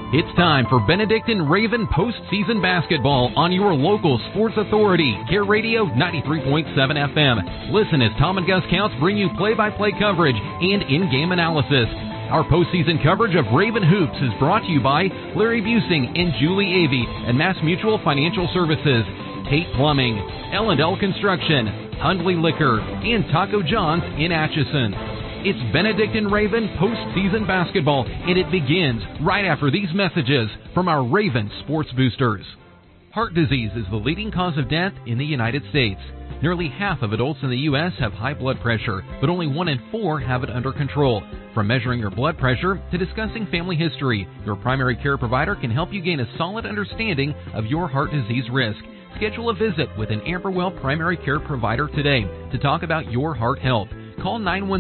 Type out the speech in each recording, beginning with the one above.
It's time for Benedictine Raven postseason basketball on your local sports authority, Care Radio 93.7 FM. Listen as Tom and Gus Counts bring you play-by-play coverage and in-game analysis. Our postseason coverage of Raven Hoops is brought to you by Larry Busing and Julie Avey and Mass Mutual Financial Services, Tate Plumbing, L&L Construction, Hundley Liquor, and Taco John's in Atchison. It's Benedictine Raven postseason basketball, and it begins right after these messages from our Raven Sports Boosters. Heart disease is the leading cause of death in the United States. Nearly half of adults in the U.S. have high blood pressure, but only 1 in 4 have it under control. From measuring your blood pressure to discussing family history, your primary care provider can help you gain a solid understanding of your heart disease risk. Schedule a visit with an Amberwell primary care provider today to talk about your heart health. Call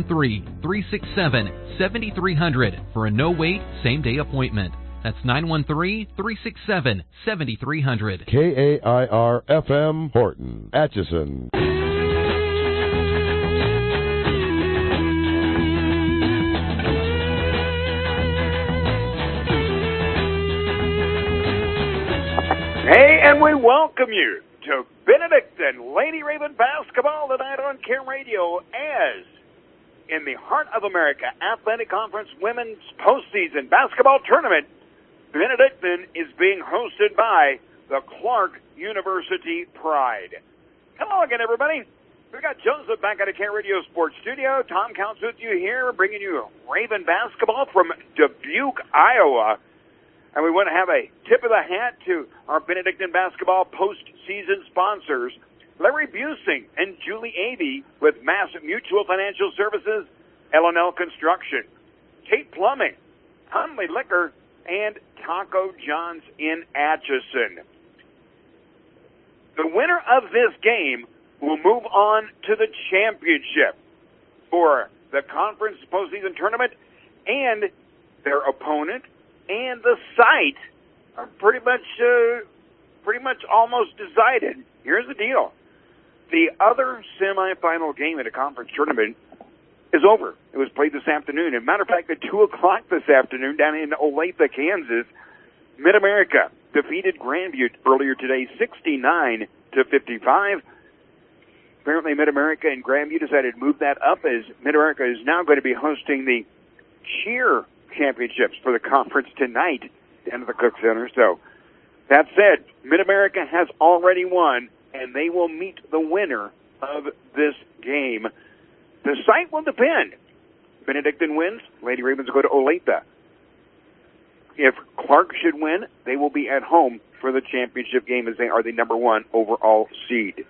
913-367-7300 for a no-wait, same-day appointment. That's 913-367-7300. KAIR-FM Horton, Atchison. Hey, and we welcome you to Benedictine Lady Raven basketball tonight on Care Radio as in the Heart of America Athletic Conference Women's Postseason Basketball Tournament, Benedictine is being hosted by the Clark University Pride. Hello again, everybody. We've got Joseph back at the Care Radio Sports Studio. Tom Counts with you here, bringing you Raven basketball from Dubuque, Iowa. And we want to have a tip of the hat to our Benedictine basketball postseason sponsors, Larry Busing and Julie Avey with Mass Mutual Financial Services, L&L Construction, Tate Plumbing, Hundley Liquor, and Taco John's in Atchison. The winner of this game will move on to the championship for the conference postseason tournament, and their opponent and the site are pretty much almost decided. Here's the deal. The other semifinal game in a conference tournament is over. It was played this afternoon. As a matter of fact, at 2 o'clock this afternoon down in Olathe, Kansas, Mid-America defeated Grandview earlier today 69-55. Apparently Mid-America and Grandview decided to move that up as Mid-America is now going to be hosting the cheer championships for the conference tonight down at the Cook Center. So that said, Mid-America has already won, and they will meet the winner of this game. The site will depend. Benedictine wins, Lady Ravens go to Olathe. If Clark should win, they will be at home for the championship game as they are the number 1 overall seed.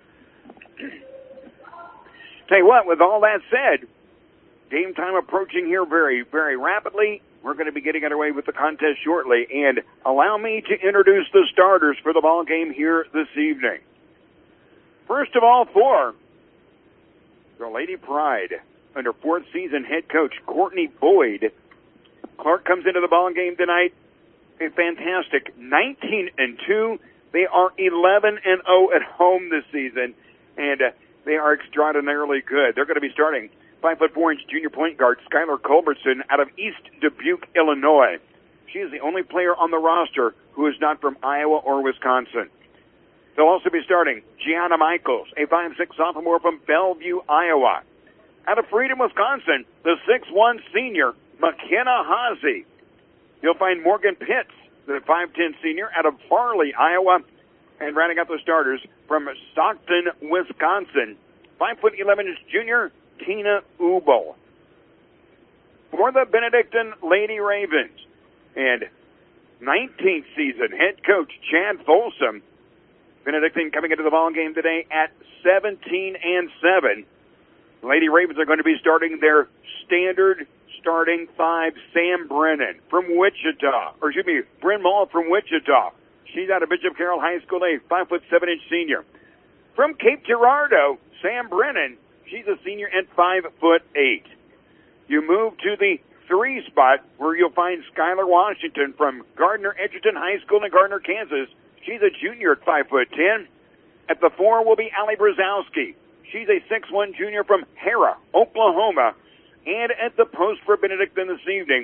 Tell you what, with all that said, game time approaching here very, very rapidly. We're going to be getting underway with the contest shortly, and allow me to introduce the starters for the ball game here this evening. First of all, for the Lady Pride, under 4th season head coach Courtney Boyd. Clark comes into the ball game tonight a fantastic 19-2. They are 11-0 at home this season, and they are extraordinarily good. They're going to be starting 5'4" junior point guard Skylar Culbertson out of East Dubuque, Illinois. She is the only player on the roster who is not from Iowa or Wisconsin. They'll also be starting Gianna Michaels, a 5'6" sophomore from Bellevue, Iowa. Out of Freedom, Wisconsin, the 6'1" senior McKenna Haase. You'll find Morgan Pitts, the 5'10" senior out of Farley, Iowa. And rounding out the starters from Stockton, Wisconsin, 5'11" junior Tina Ubel. For the Benedictine Lady Ravens and 19th season head coach Chad Folsom, Benedictine coming into the ball game today at 17-7. Lady Ravens are going to be starting their standard starting 5, Sam Brennan from Wichita, Bryn Mall from Wichita. She's out of Bishop Carroll High School, a 5'7" senior. From Cape Girardeau, Sam Brennan. She's a senior at 5'8". You move to the 3 spot where you'll find Skylar Washington from Gardner Edgerton High School in Gardner, Kansas. She's a junior at 5'10". At the 4 will be Allie Brzezowski. She's a 6'1" junior from Hera, Oklahoma. And at the post for Benedictine this evening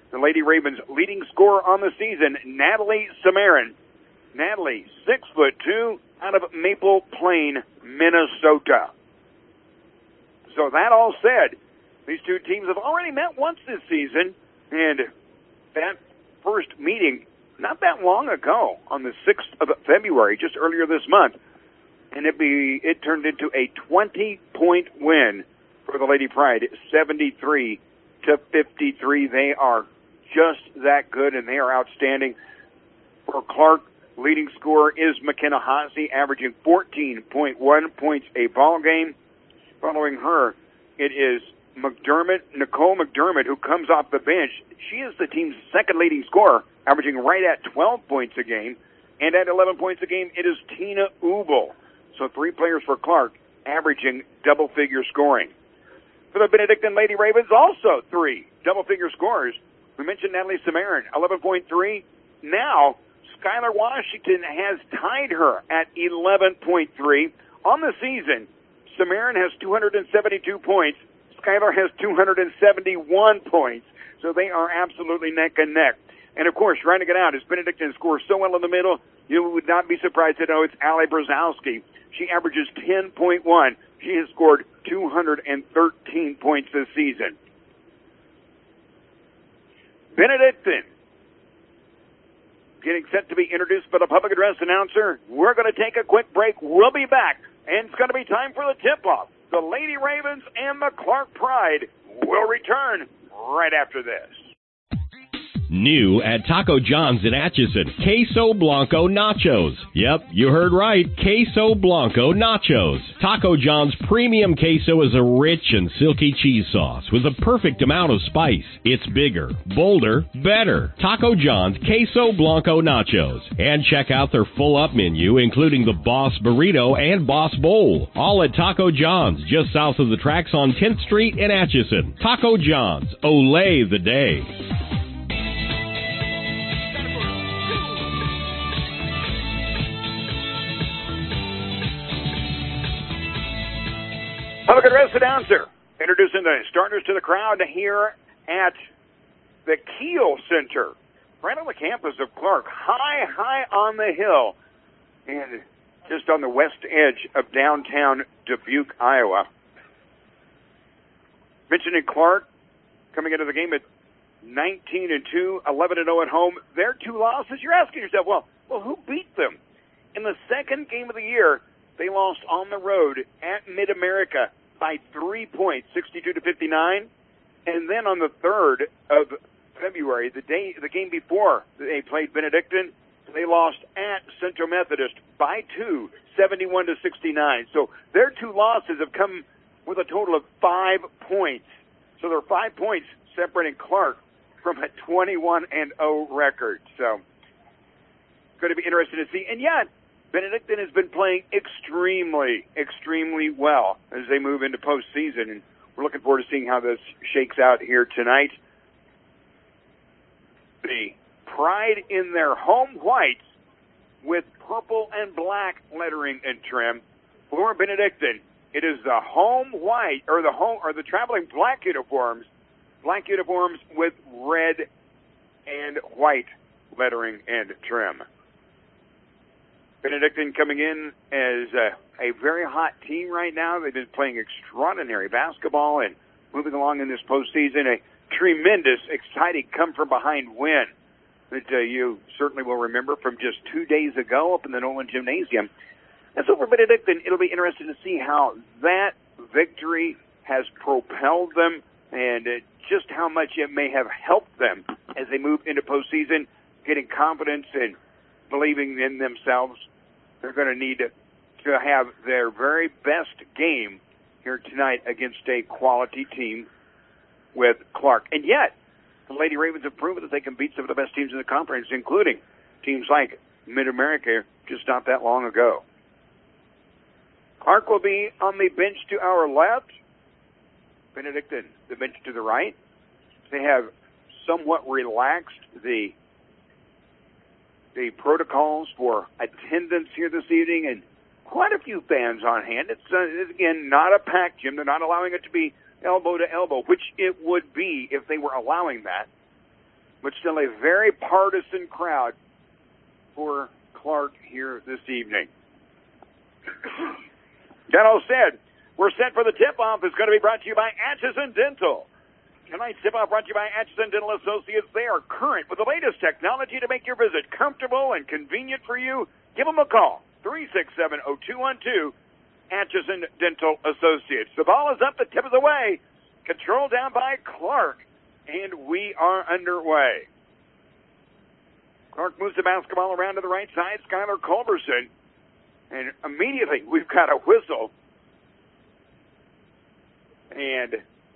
the Lady Ravens' leading scorer on the season, Natalie Samarin. Natalie, 6'2", out of Maple Plain, Minnesota. So that all said, these two teams have already met once this season, and that first meeting not that long ago, on the 6th of February, just earlier this month, and it turned into a 20-point win for the Lady Pride, 73-53. They are just that good, and they are outstanding. For Clark, leading scorer is McKenna Haase, averaging 14.1 points a ball game. Following her, it is Nicole McDermott, who comes off the bench. She is the team's second leading scorer, averaging right at 12 points a game. And at 11 points a game, it is Tina Ubel. So 3 players for Clark, averaging double-figure scoring. For the Benedictine Lady Ravens, also 3 double-figure scorers. We mentioned Natalie Samarin, 11.3. Now, Skylar Washington has tied her at 11.3. On the season, Samarin has 272 points. Skylar has 271 points. So they are absolutely neck and neck. And, of course, rounding it out, as Benedictine scores so well in the middle, you would not be surprised to know it's Allie Brzezowski. She averages 10.1. She has scored 213 points this season. Benedictine getting set to be introduced by the public address announcer. We're going to take a quick break. We'll be back, and it's going to be time for the tip-off. The Lady Ravens and the Clark Pride will return right after this. New at Taco John's in Atchison, Queso Blanco Nachos. Yep, you heard right, Queso Blanco Nachos. Taco John's premium queso is a rich and silky cheese sauce with a perfect amount of spice. It's bigger, bolder, better. Taco John's Queso Blanco Nachos. And check out their full-up menu, including the Boss Burrito and Boss Bowl. All at Taco John's, just south of the tracks on 10th Street in Atchison. Taco John's, Olay the day. Public address announcer, introducing the starters to the crowd here at the Kiel Center, right on the campus of Clark, high on the hill, and just on the west edge of downtown Dubuque, Iowa. Mentioning Clark, coming into the game at 19-2, 11-0 at home. Their 2 losses, you're asking yourself, well, who beat them? In the second game of the year, they lost on the road at Mid-America by 3 points, 62-59. And then on the 3rd of February, the game before they played Benedictine, they lost at Central Methodist by 2, 71-69. So their 2 losses have come with a total of 5 points. So they're 5 points separating Clark from a 21-0 record. So it's going to be interesting to see. And yet, Benedictine has been playing extremely well as they move into postseason, and we're looking forward to seeing how this shakes out here tonight. The Pride in their home whites with purple and black lettering and trim. For Benedictine, it is the home white or the traveling black uniforms with red and white lettering and trim. Benedictine coming in as a very hot team right now. They've been playing extraordinary basketball and moving along in this postseason. A tremendous, exciting come-from-behind win that you certainly will remember from just 2 days ago up in the Nolan Gymnasium. And so for Benedictine, it'll be interesting to see how that victory has propelled them and just how much it may have helped them as they move into postseason, getting confidence and believing in themselves. They're going to need to have their very best game here tonight against a quality team with Clark. And yet, the Lady Ravens have proven that they can beat some of the best teams in the conference, including teams like Mid-America just not that long ago. Clark will be on the bench to our left. Benedictine, the bench to the right. They have somewhat relaxed the protocols for attendance here this evening, and quite a few fans on hand. It's again, not a packed gym. They're not allowing it to be elbow to elbow, which it would be if they were allowing that. but still a very partisan crowd for Clark here this evening. That all said, we're set for the tip-off. It's going to be brought to you by Atchison Dental. Tonight's tip-off brought to you by Atchison Dental Associates. They are current with the latest technology to make your visit comfortable and convenient for you. Give them a call, 367-0212, Atchison Dental Associates. The ball is up, the tip is away. Control down by Clark, and we are underway. Clark moves the basketball around to the right side. Skylar Culberson. And immediately we've got a whistle. And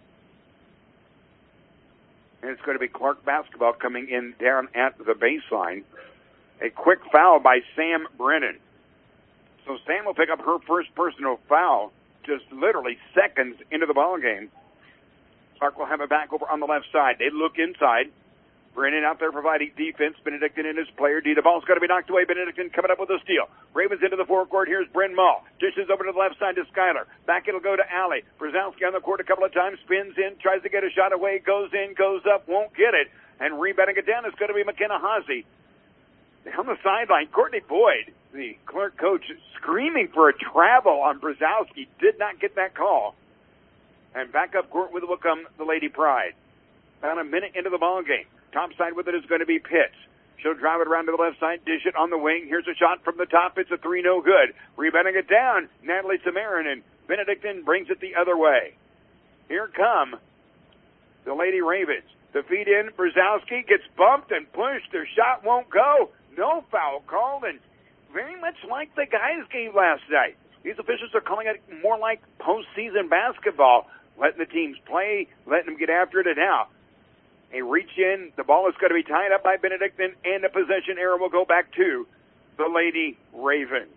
it's going to be Clark basketball coming in down at the baseline. A quick foul by Sam Brennan. So Sam will pick up her first personal foul just literally seconds into the ball game. Clark will have it back over on the left side. They look inside. Brennan out there providing defense. Benedictine and his player D. The ball's going to be knocked away. Benedictine coming up with a steal. Ravens into the forecourt. Here's Bryn Mall. Dishes over to the left side to Skyler. Back it'll go to Allie. Brzezowski on the court a couple of times. Spins in. Tries to get a shot away. Goes in. Goes up. Won't get it. And rebounding it down is going to be McKenna Haase. On the sideline, Courtney Boyd, the Clark coach, screaming for a travel on Brzezowski. Did not get that call. And back up court with it will come the Lady Pride. About a minute into the ball game. Top side with it is going to be Pitts. She'll drive it around to the left side, dish it on the wing. Here's a shot from the top. It's a three, no good. Rebounding it down, Natalie Samarin, and Benedictine brings it the other way. Here come the Lady Ravens. The feed in, Brzezowski gets bumped and pushed. Their shot won't go. No foul called, and very much like the guys' game last night. These officials are calling it more like postseason basketball, letting the teams play, letting them get after it, and now a reach in. The ball is going to be tied up by Benedictine, and the possession error will go back to the Lady Ravens.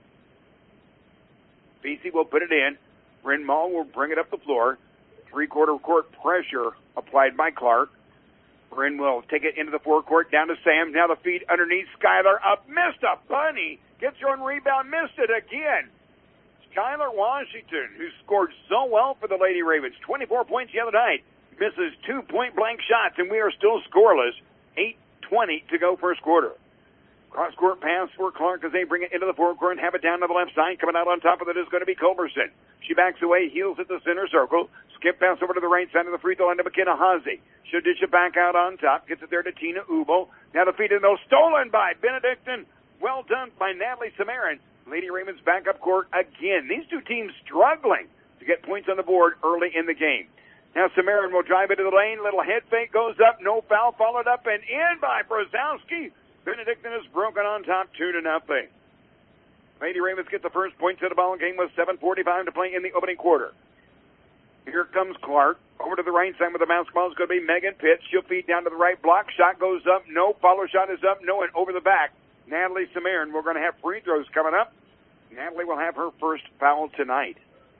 BC will put it in. Bryn Mall will bring it up the floor. Three-quarter court pressure applied by Clark. Bryn will take it into the forecourt, down to Sam. Now the feed underneath. Skylar up. Missed a bunny. Gets her own rebound. Missed it again. Skylar Washington, who scored so well for the Lady Ravens. 24 points the other night. Misses 2 point-blank shots, and we are still scoreless. 8:20 to go first quarter. Cross-court pass for Clark as they bring it into the forecourt and have it down to the left side. Coming out on top of it is going to be Culberson. She backs away, heels at the center circle. Skip pass over to the right side of the free throw line to McKenna Haase. She'll dish it back out on top. Gets it there to Tina Ubel. Now the feed in, though, stolen by Benedictine. Well done by Natalie Samarin. Lady Ravens back up court again. These two teams struggling to get points on the board early in the game. Now Samarin will drive into the lane. Little head fake goes up. No foul. Followed up and in by Brzezowski. Benedictine is broken on top 2-0. Lady Ravens get the first points of the ball game with 7:45 to play in the opening quarter. Here comes Clark. Over to the right side with the basketball is going to be Megan Pitts. She'll feed down to the right block. Shot goes up. No. Follow shot is up. No. And over the back, Natalie Samarin. We're going to have free throws coming up. Natalie will have her first foul tonight.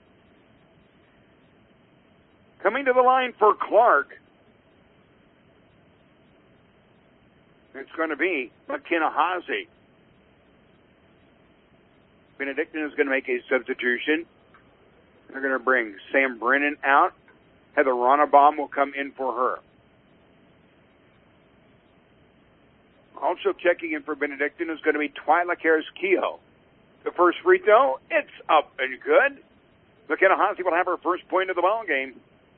Coming to the line for Clark, it's going to be McKenna Haase. Benedictine is going to make a substitution. They're going to bring Sam Brennan out. Heather Ronnebaum will come in for her. Also checking in for Benedictine is going to be Twyla Carrasquillo. The first free throw, it's up and good. McKenna Haase will have her first point of the ball game.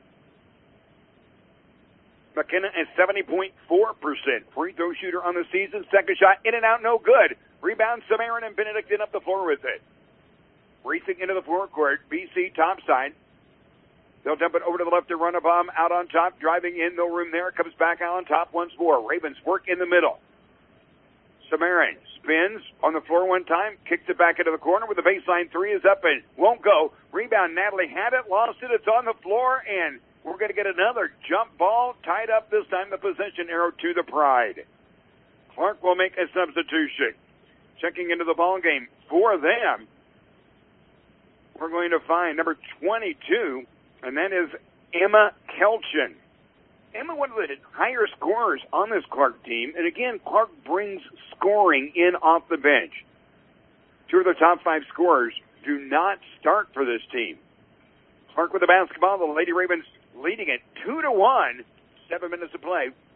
McKenna is 70.4% free throw shooter on the season. Second shot, in and out, no good. Rebound, Samarin and Benedictine up the floor with it. Racing into the forecourt, BC topside. They'll dump it over to the left to Ronnebaum out on top, driving in, no room there. Comes back out on top once more. Ravens work in the middle. Samarin spins on the floor one time, kicks it back into the corner with the baseline three is up and won't go. Rebound, Natalie had it, lost it. It's on the floor, and we're going to get another jump ball tied up, this time the possession arrow to the Pride. Clark will make a substitution. Checking into the ball game for them, we're going to find number 22, and that is Emma Kelchin. Emma, one of the higher scorers on this Clark team, and again, Clark brings scoring in off the bench. Two of the top five scorers do not start for this team. Clark with the basketball, the Lady Ravens leading it 2-1, 7 minutes to play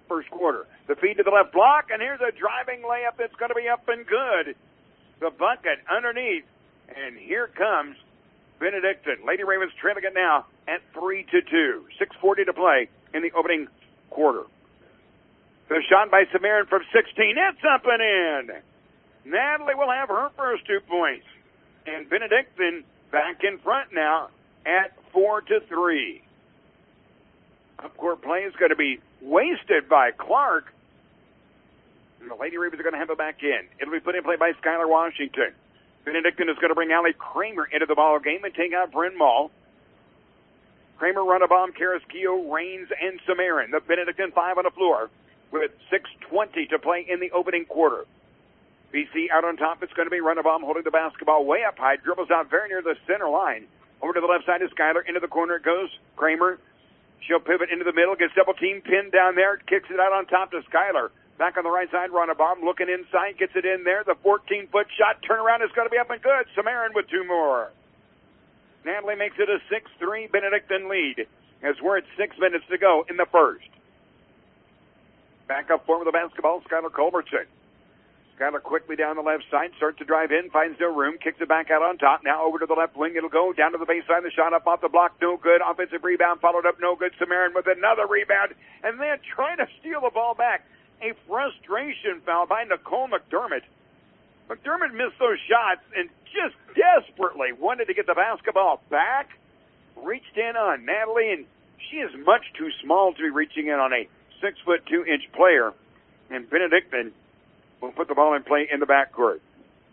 first quarter. The feed to the left block, and here's a driving layup that's going to be up and good. The bucket underneath, and here comes Benedictine. Lady Ravens trailing it now at 3-2. 6:40 to play in the opening quarter. The shot by Samarin from 16. It's up and in. Natalie will have her first 2 points. And Benedictine back in front now at 4-3. Up-court play is going to be wasted by Clark. And the Lady Ravens are going to have it back in. It'll be put in play by Skylar Washington. Benedictine is going to bring Allie Kramer into the ball game and take out Bryn Mall. Kramer run a bomb, Carrasquillo, Raines, and Samarin. The Benedictine 5 on the floor with 6:20 to play in the opening quarter. BC out on top. It's going to be run a bomb holding the basketball way up high. Dribbles out very near the center line. Over to the left side is Skylar. Into the corner it goes. Kramer. She'll pivot into the middle. Gets double team pinned down there. Kicks it out on top to Skylar. Back on the right side, run a bomb. Looking inside. Gets it in there. The 14-foot shot. Turnaround is going to be up and good. Samarin with 2 more. Natalie makes it a 6-3 Benedictine lead as we're at 6 minutes to go in the first. Back up form of the basketball, Skylar Culbertson. Skylar quickly down the left side, starts to drive in, finds no room, kicks it back out on top. Now over to the left wing, it'll go down to the baseline. The shot up off the block, no good. Offensive rebound, followed up, no good. Samarin with another rebound, and then trying to steal the ball back. A frustration foul by Nicole McDermott. McDermott missed those shots and just desperately wanted to get the basketball back. Reached in on Natalie, and she is much too small to be reaching in on a 6'2" player. And Benedictine will put the ball in play in the backcourt.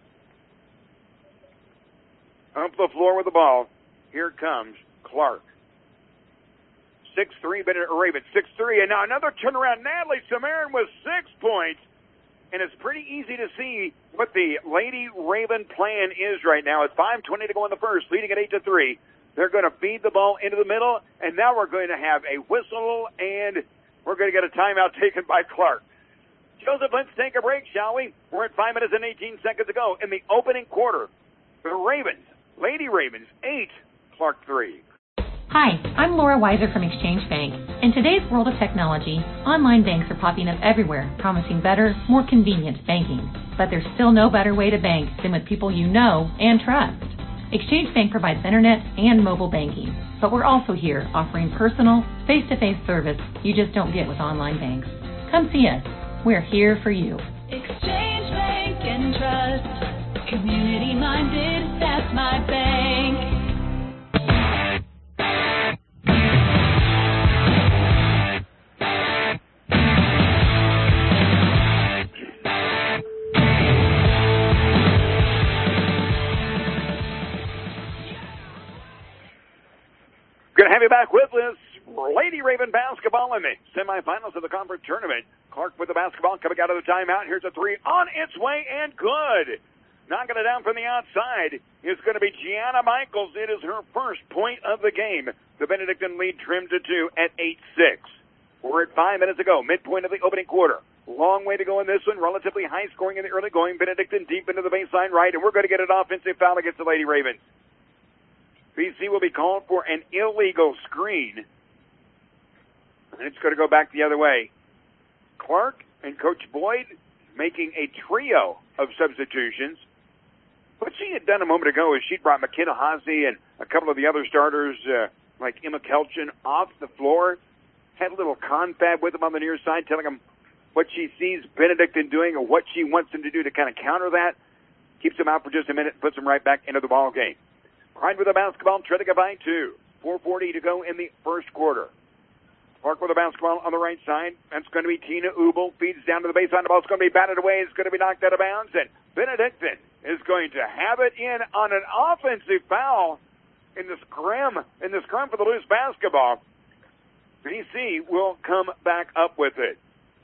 Up the floor with the ball. Here comes Clark. 6'3", Ravens. 6'3", and now another turnaround. Natalie Samarin with 6 points. And it's pretty easy to see what the Lady Raven plan is right now. It's 5:20 to go in the first, leading at 8-3. They're going to feed the ball into the middle, and now we're going to have a whistle, and we're going to get a timeout taken by Clark. Joseph, let's take a break, shall we? We're at 5 minutes and 18 seconds to go in the opening quarter. The Ravens, Lady Ravens, 8, Clark 3. Hi, I'm Laura Weiser from Exchange Bank. In today's world of technology, online banks are popping up everywhere, promising better, more convenient banking. But there's still no better way to bank than with people you know and trust. Exchange Bank provides internet and mobile banking, but we're also here offering personal, face-to-face service you just don't get with online banks. Come see us. We're here for you. Exchange Bank and Trust, community-minded, that's my bank. Going to have you back with us. Lady Raven basketball in the semifinals of the conference tournament. Clark with the basketball coming out of the timeout. Here's a 3 on its way and good. Knocking it down from the outside is going to be Gianna Michaels. It is her first point of the game. The Benedictine lead trimmed to 2 at 8-6. We're at 5 minutes to go, midpoint of the opening quarter. Long way to go in this one. Relatively high scoring in the early going. Benedictine deep into the baseline right, and we're going to get an offensive foul against the Lady Ravens. BC will be called for an illegal screen. And it's going to go back the other way. Clark and Coach Boyd making a trio of substitutions. What she had done a moment ago is she'd brought McKenna Haase and a couple of the other starters, like Emma Kelchin, off the floor. Had a little confab with them on the near side, telling them what she sees Benedictine doing or what she wants them to do to kind of counter that. Keeps them out for just a minute, puts them right back into the ball game. Pride with the basketball, trailing by 2. 4:40 to go in the first quarter. Clark with the basketball on the right side. That's going to be Tina Ubel. Feeds down to the baseline. The ball's going to be batted away. It's going to be knocked out of bounds. And Benedictine is going to have it in on an offensive foul in the scrum for the loose basketball. BC will come back up with it.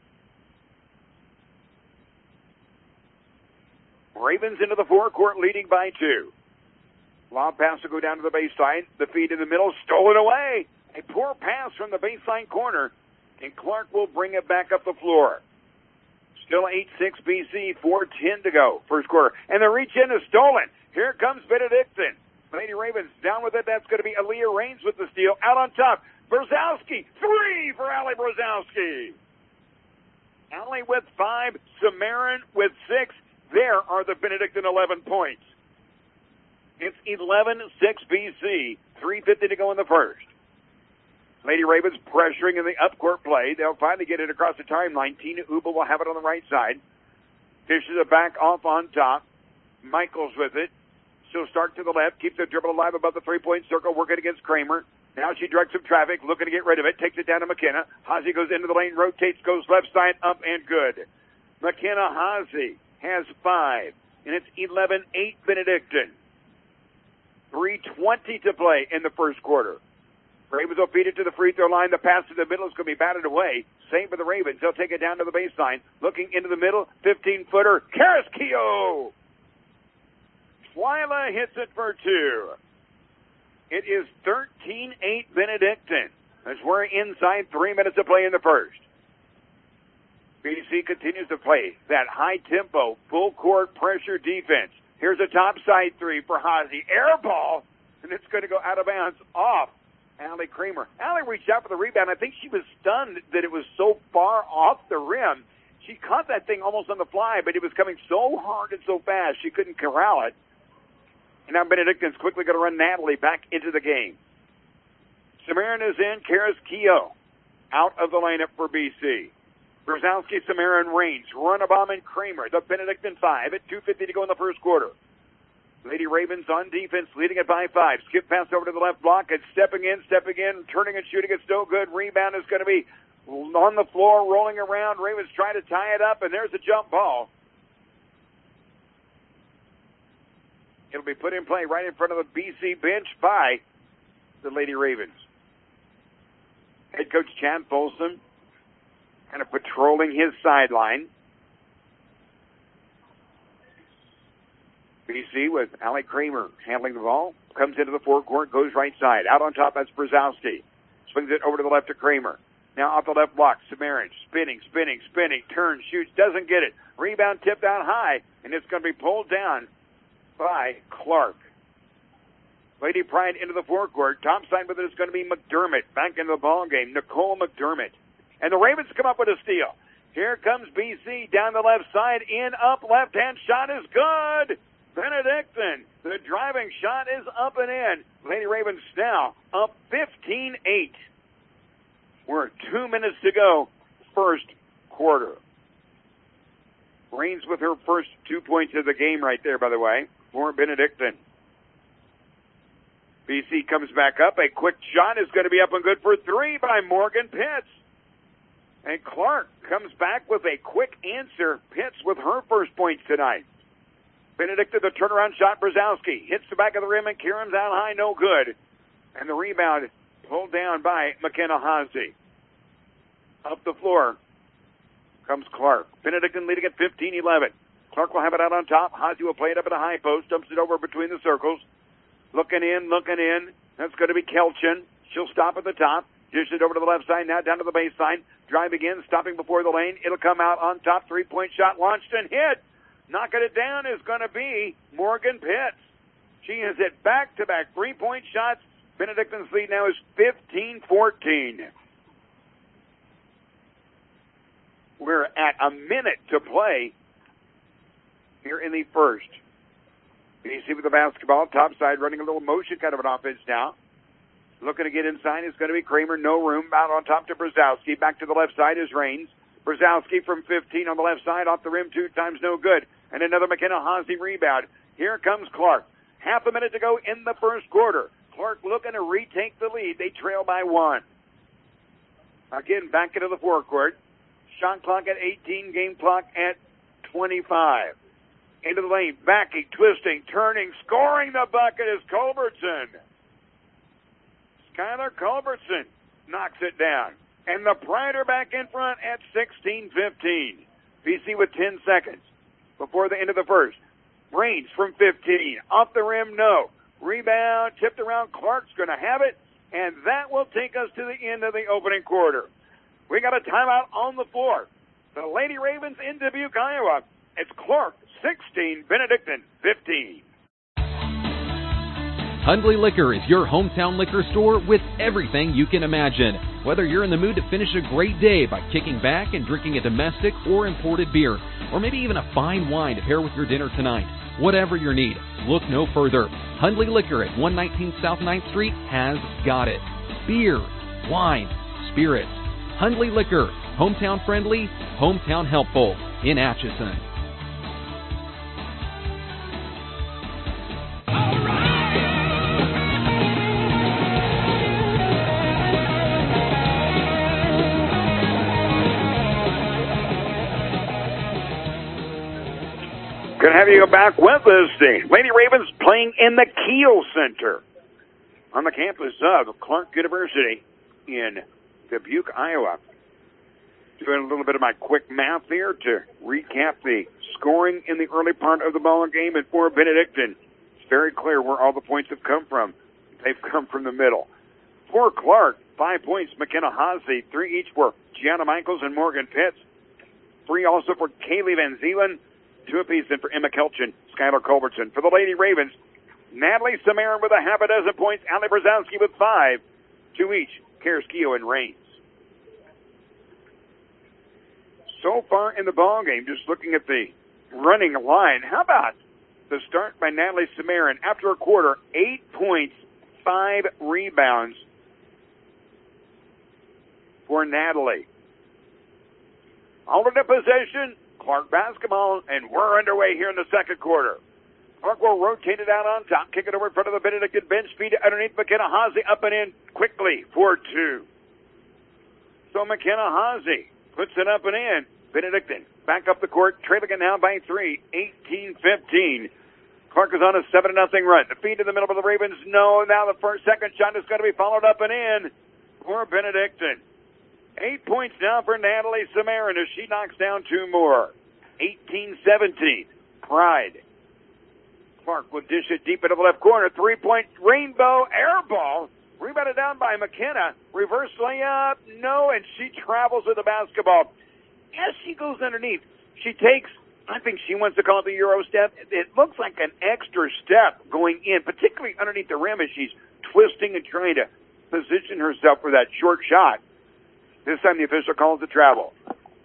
Ravens into the forecourt, leading by 2. Lob pass will go down to the baseline. The feed in the middle, stolen away. A poor pass from the baseline corner, and Clark will bring it back up the floor. Still 8-6 BC, 4:10 to go, first quarter. And the reach-in is stolen. Here comes Benedictine. Lady Ravens down with it. That's going to be Aaliyah Raines with the steal. Out on top, Brzezowski. 3 for Allie Brzezowski. Allie with 5, Cimarron with 6. There are the Benedictine 11 points. It's 11-6 BC. 3:50 to go in the first. Lady Ravens pressuring in the up-court play. They'll finally get it across the timeline. Tina Uba will have it on the right side. Dishes it back off on top. Michaels with it. She'll start to the left. Keeps the dribble alive above the three-point circle. Working against Kramer. Now she directs some traffic. Looking to get rid of it. Takes it down to McKenna. Haase goes into the lane. Rotates. Goes left side. Up and good. McKenna Haase has 5. And it's 11-8 Benedictine. 3:20 to play in the first quarter. Ravens will feed it to the free throw line. The pass to the middle is going to be batted away. Same for the Ravens. They'll take it down to the baseline. Looking into the middle, 15-footer. Carrasquillo! Twyla hits it for 2. It is 13-8 Benedictine. As we're inside 3 minutes to play in the first. BC continues to play that high-tempo, full-court pressure defense. Here's a topside 3 for Haase. Air ball, and it's going to go out of bounds off Allie Kramer. Allie reached out for the rebound. I think she was stunned that it was so far off the rim. She caught that thing almost on the fly, but it was coming so hard and so fast she couldn't corral it. And now Benedictine's quickly going to run Natalie back into the game. Cimarron is in. Carrasquillo out of the lineup for BC. Brzezowski, Cimarron, Raines, Runabaum, and Kramer. The Benedictine 5 at 2:50 to go in the first quarter. Lady Ravens on defense, leading it by 5. Skip pass over to the left block. It's stepping in, turning and shooting. It's no good. Rebound is going to be on the floor, rolling around. Ravens trying to tie it up, and there's a jump ball. It'll be put in play right in front of the BC bench by the Lady Ravens. Head coach Chad Folsom kind of patrolling his sideline. BC with Allie Kramer handling the ball. Comes into the forecourt, goes right side. Out on top, that's Brzezowski. Swings it over to the left to Kramer. Now off the left block, Cimarron. Spinning. Turns, shoots, doesn't get it. Rebound tipped out high, and it's going to be pulled down by Clark. Lady Pride into the forecourt. Topside with it is going to be McDermott. Back into the ball game. Nicole McDermott. And the Ravens come up with a steal. Here comes BC down the left side. In, up, left-hand shot is good. Benedictine. The driving shot is up and in. Lady Ravens now up 15-8. We're 2 minutes to go. First quarter. Raines with her first 2 points of the game right there, by the way, for Benedictine. BC comes back up. A quick shot is going to be up and good for 3 by Morgan Pitts. And Clark comes back with a quick answer. Pitts with her first points tonight. Benedictine, the turnaround shot. Brzezowski hits the back of the rim and Kieran's out high, no good. And the rebound pulled down by McKenna Haase. Up the floor comes Clark. Benedictine leading at 15-11. Clark will have it out on top. Haase will play it up at a high post. Dumps it over between the circles. Looking in. That's going to be Kelchin. She'll stop at the top. Dish it over to the left side, now down to the baseline. Drive again, stopping before the lane. It'll come out on top. 3-point shot launched and hit. Knocking it down is going to be Morgan Pitts. She has hit back-to-back 3-point shots. Benedictine's lead now is 15-14. We're at a minute to play here in the first. BC with the basketball, top side, running a little motion kind of an offense now. Looking to get inside is going to be Kramer. No room. Out on top to Brzezowski. Back to the left side is Raines. Brzezowski from 15 on the left side. Off the rim 2 times. No good. And another McKenna Haase rebound. Here comes Clark. Half a minute to go in the first quarter. Clark looking to retake the lead. They trail by 1. Again, back into the forecourt. Shot clock at 18. Game clock at 25. Into the lane. Backing, twisting, turning, scoring the bucket is Culbertson. Skylar Culbertson knocks it down. And the Pride are back in front at 16-15. BC with 10 seconds before the end of the first. Raines from 15. Off the rim, no. Rebound, tipped around. Clark's going to have it. And that will take us to the end of the opening quarter. We got a timeout on the floor. The Lady Ravens in Dubuque, Iowa. It's Clark 16, Benedictine 15. Hundley Liquor is your hometown liquor store with everything you can imagine. Whether you're in the mood to finish a great day by kicking back and drinking a domestic or imported beer, or maybe even a fine wine to pair with your dinner tonight, whatever your need, look no further. Hundley Liquor at 119 South 9th Street has got it. Beer, wine, spirits. Hundley Liquor, hometown friendly, hometown helpful in Atchison. Good to have you back with us. The Lady Ravens playing in the Kiel Center on the campus of Clark University in Dubuque, Iowa. Doing a little bit of my quick math here to recap the scoring in the early part of the ball game. And for Benedictine, it's very clear where all the points have come from. They've come from the middle. For Clark, 5 points, McKenna Haase. 3 each for Gianna Michaels and Morgan Pitts. 3 also for Kaylee Van Zeelen. 2 apiece then for Emma Kelchin, Skylar Culbertson. For the Lady Ravens, Natalie Samarin with a half a dozen points, Allie Brzezowski with 5. 2 each, Karaskia and Raines. So far in the ball game, just looking at the running line, how about the start by Natalie Samarin after a quarter, 8 points, 5 rebounds for Natalie. Alternate possession, Clark basketball, and we're underway here in the second quarter. Clark will rotate it out on top, kick it over in front of the Benedictine bench, feed it underneath McKenna Haase, up and in quickly for 2. So McKenna Haase puts it up and in. Benedictine back up the court, trailing it now by 3, 18-15. Clark is on a 7-0 run. The feed to the middle of the Ravens, no. Now the second shot is going to be followed up and in for Benedictine. 8 points now for Natalie Samarin as she knocks down 2 more. 18-17. Pride. Clark will dish it deep into the left corner. 3-point rainbow air ball. Rebounded down by McKenna. Reverse layup. No, and she travels with the basketball. As she goes underneath, she takes, I think she wants to call it the Euro step. It looks like an extra step going in, particularly underneath the rim as she's twisting and trying to position herself for that short shot. This time the official calls the travel.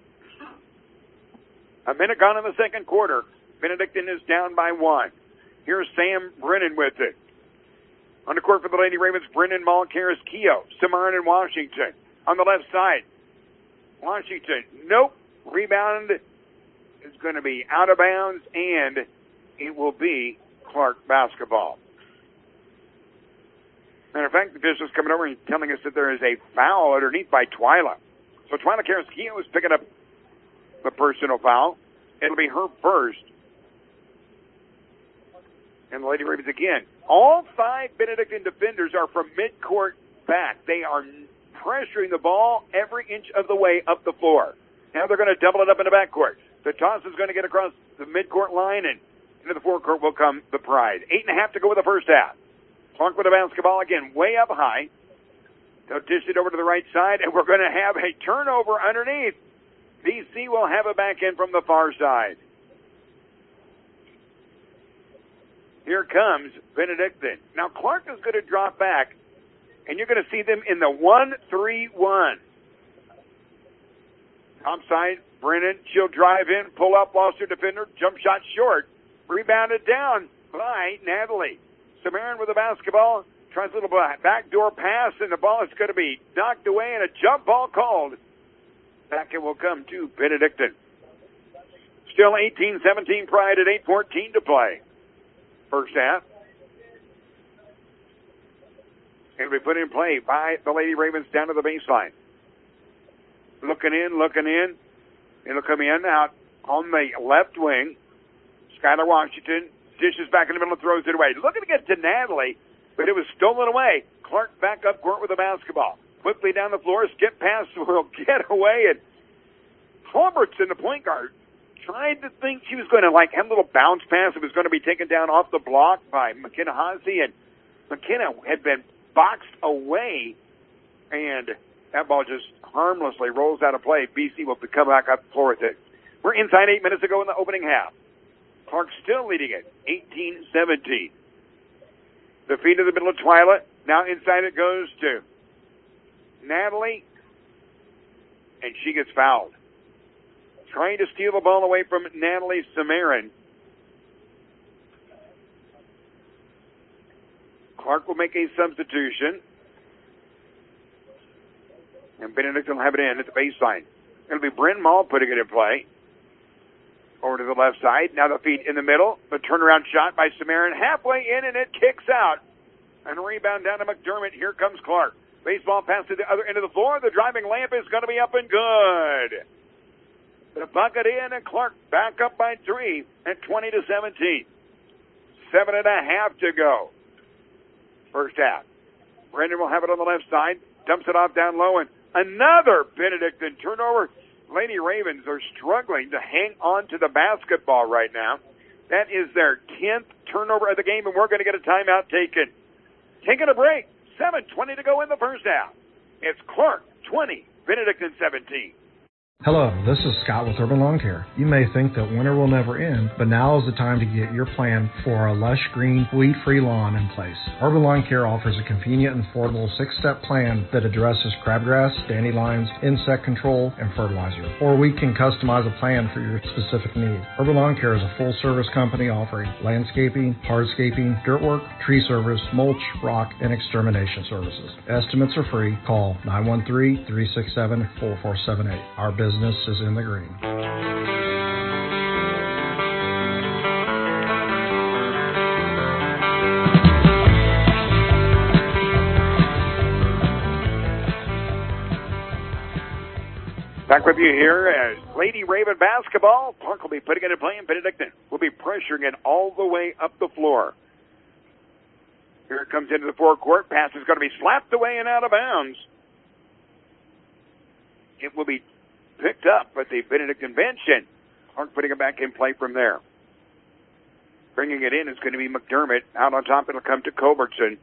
A minute gone in the second quarter. Benedictine is down by 1. Here's Sam Brennan with it. On the court for the Lady Ravens, Brennan, Malakaris, Keogh, Samarin, and Washington. On the left side, Washington, nope. Rebound is going to be out of bounds, and it will be Clark basketball. Matter of fact, the official's coming over and telling us that there is a foul underneath by Twyla. So Twyla Karaskia is picking up the personal foul. It'll be her first. And the Lady Ravens again. All 5 Benedictine defenders are from midcourt back. They are pressuring the ball every inch of the way up the floor. Now they're going to double it up in the backcourt. The toss is going to get across the midcourt line, and into the forecourt will come the Pride. 8.5 to go with the first half. Clark with the basketball again, way up high. They'll dish it over to the right side, and we're going to have a turnover underneath. BC will have it back in from the far side. Here comes Benedictine. Now Clark is going to drop back, and you're going to see them in the 1-3-1. Top side, Brennan, she'll drive in, pull up, lost her defender, jump shot short. Rebounded down by Natalie. Samarin with the basketball, tries a little backdoor pass, and the ball is going to be knocked away, and a jump ball called. Back it will come to Benedictine. Still 18-17 Pride at 8:14 to play. First half. It'll be put in play by the Lady Ravens down to the baseline. Looking in. It'll come in out on the left wing. Skylar Washington dishes back in the middle and throws it away. Looking to get to Natalie, but it was stolen away. Clark back up court with the basketball. Quickly down the floor, skip pass will get away, and Culbertson, the point guard, tried to think she was going to have a little bounce pass. It was going to be taken down off the block by McKenna Haase, and McKenna had been boxed away, and that ball just harmlessly rolls out of play. BC will come back up the floor with it. We're inside 8 minutes to go in the opening half. Clark still leading it, 18-17. The feed to the middle of Twyla. Now inside it goes to Natalie, and she gets fouled. Trying to steal the ball away from Natalie Samarin. Clark will make a substitution. And Benedict will have it in at the baseline. It'll be Bryn Mall putting it in play. Over to the left side. Now the feed in the middle. The turnaround shot by Samarin. Halfway in, and it kicks out. And a rebound down to McDermott. Here comes Clark. Baseball pass to the other end of the floor. The driving layup is going to be up and good. The bucket in, and Clark back up by 3 at 20-17. 7.5 to go. First half. Brendan will have it on the left side. Dumps it off down low, and another Benedictine turnover. Lady Ravens are struggling to hang on to the basketball right now. That is their 10th turnover of the game, and we're going to get a timeout taken. Taking a break. 7:20 to go in the first half. It's Clark 20, Benedictine 17. Hello, this is Scott with Urban Lawn Care. You may think that winter will never end, but now is the time to get your plan for a lush green, weed-free lawn in place. Urban Lawn Care offers a convenient and affordable 6-step plan that addresses crabgrass, dandelions, insect control, and fertilizer. Or we can customize a plan for your specific need. Urban Lawn Care is a full-service company offering landscaping, hardscaping, dirt work, tree service, mulch, rock, and extermination services. Estimates are free. Call 913-367-4478. Our business is in the green. Back with you here as Lady Raven basketball. Clark will be putting it in play, and Benedictine will be pressuring it all the way up the floor. Here it comes into the forecourt. Pass is going to be slapped away and out of bounds. It will be picked up at the Benedictine bench, and Clark putting it back in play from there. Bringing it in is going to be McDermott. Out on top, it'll come to Culbertson.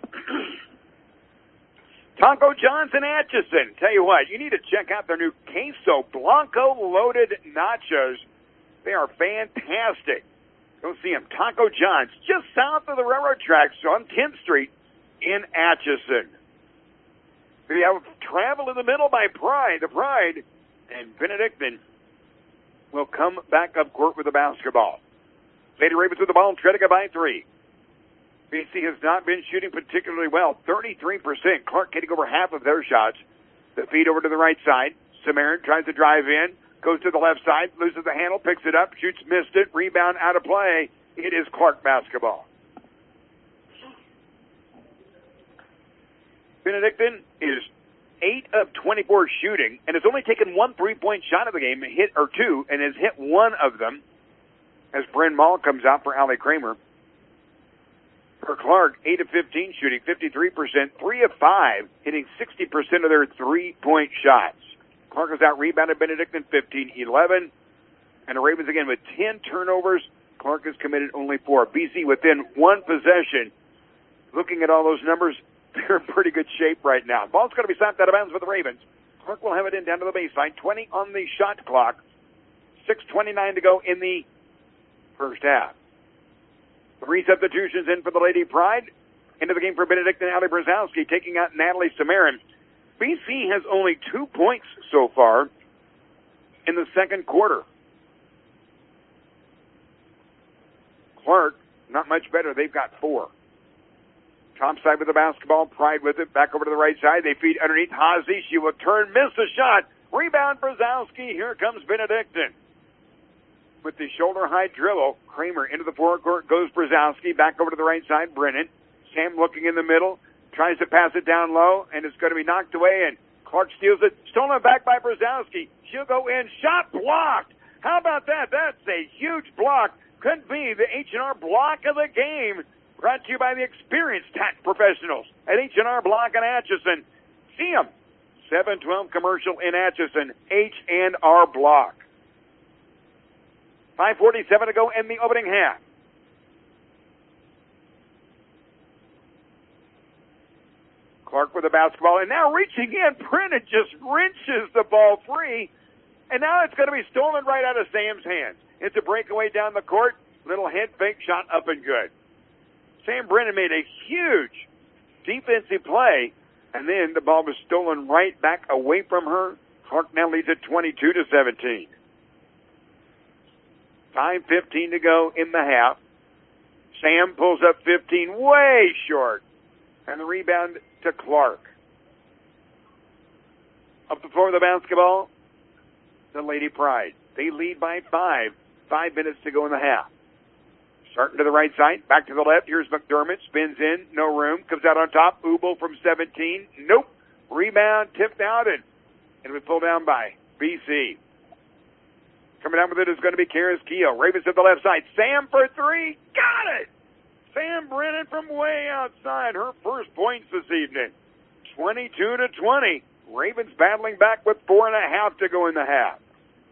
Taco John's in Atchison. Tell you what, you need to check out their new Queso Blanco loaded nachos. They are fantastic. Go see them. Taco John's, just south of the railroad tracks on 10th Street in Atchison. We have travel in the middle by Pride. The Pride and Benedictine will come back up court with the basketball. Lady Ravens with the ball, trailing by 3. BC has not been shooting particularly well. 33%. Clark getting over half of their shots. The feed over to the right side. Samarin tries to drive in. Goes to the left side. Loses the handle. Picks it up. Shoots. Missed it. Rebound out of play. It is Clark basketball. Benedictine is 8 of 24 shooting and has only taken 1 3-point shot of the game, hit or 2, and has hit 1 of them as Bryn Mall comes out for Allie Kramer. For Clark, 8 of 15 shooting, 53%, 3 of 5, hitting 60% of their 3-point shots. Clark has out-rebounded Benedictine 15-11, and the Ravens again with 10 turnovers. Clark has committed only 4. BC within 1 possession. Looking at all those numbers, they're in pretty good shape right now. Ball's going to be slapped out of bounds for the Ravens. Clark will have it in down to the baseline. 20 on the shot clock. 6:29 to go in the first half. 3 substitutions in for the Lady Pride. Into the game for Benedictine, Ali Brzezowski taking out Natalie Samarin. BC has only 2 points so far in the second quarter. Clark, not much better. They've got 4. Top side with the basketball, Pride with it. Back over to the right side. They feed underneath Hazy. She will turn, miss the shot. Rebound Brzezowski. Here comes Benedictine. With the shoulder-high dribble, Kramer into the forecourt, goes Brzezowski. Back over to the right side, Brennan. Sam looking in the middle, tries to pass it down low, and it's going to be knocked away, and Clark steals it. Stolen back by Brzezowski. She'll go in. Shot blocked. How about that? That's a huge block. Could be the H&R block of the game. Brought to you by the experienced tack professionals at H&R Block in Atchison. See them. 712 commercial in Atchison. H&R Block. 5:47 to go in the opening half. Clark with the basketball, and now reaching in. Brennan just wrenches the ball free, and now it's going to be stolen right out of Sam's hands. It's a breakaway down the court. Little head fake shot up and good. Sam Brennan made a huge defensive play, and then the ball was stolen right back away from her. Clark now leads at 22-17. 5:15 to go in the half. Sam pulls up 15, way short. And the rebound to Clark. Up the floor of the basketball, the Lady Pride. They lead by 5. 5 minutes to go in the half. Starting to the right side, back to the left. Here's McDermott, spins in, no room. Comes out on top, Ubel from 17. Nope. Rebound, tipped out, and we pulled down by BC. Coming down with it is going to be Karis Keogh. Ravens to the left side. Sam for 3. Got it! Sam Brennan from way outside. Her first points this evening. 22-20. Ravens battling back with 4.5 to go in the half.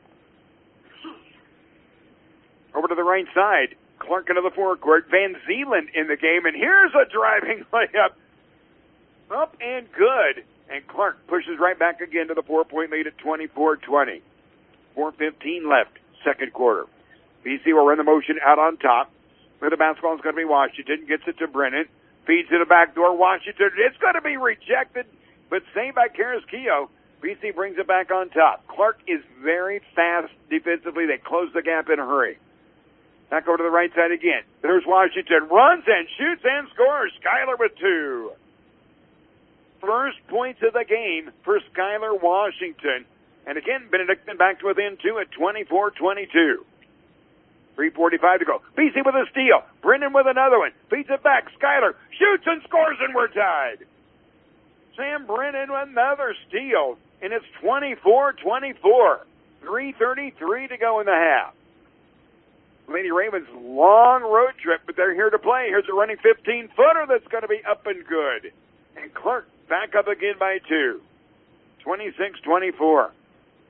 Over to the right side. Clark into the forecourt. Van Zeeland in the game. And here's a driving layup. Up and good. And Clark pushes right back again to the 4-point lead at 24-20. 4:15 left, second quarter. BC will run the motion out on top. Where the basketball is going to be Washington. Gets it to Brennan. Feeds to the back door. Washington. It's going to be rejected, but saved by Karis Keogh. BC brings it back on top. Clark is very fast defensively. They close the gap in a hurry. Back over to the right side again. There's Washington. Runs and shoots and scores. Skylar with 2. First points of the game for Skylar Washington. And again, Benedictine back to within 2 at 24-22. 3:45 to go. BC with a steal. Brennan with another one. Feeds it back. Skylar shoots and scores, and we're tied. Sam Brennan with another steal, and it's 24-24. 3:33 to go in the half. Lady Ravens, long road trip, but they're here to play. Here's a running 15-footer that's going to be up and good. And Clark back up again by 2. 26-24.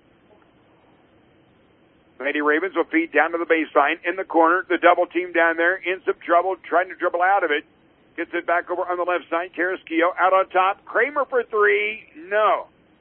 Lady Ravens will feed down to the baseline in the corner. The double team down there in some trouble, trying to dribble out of it. Gets it back over on the left side. Karis Keogh out on top. Kramer for 3. No.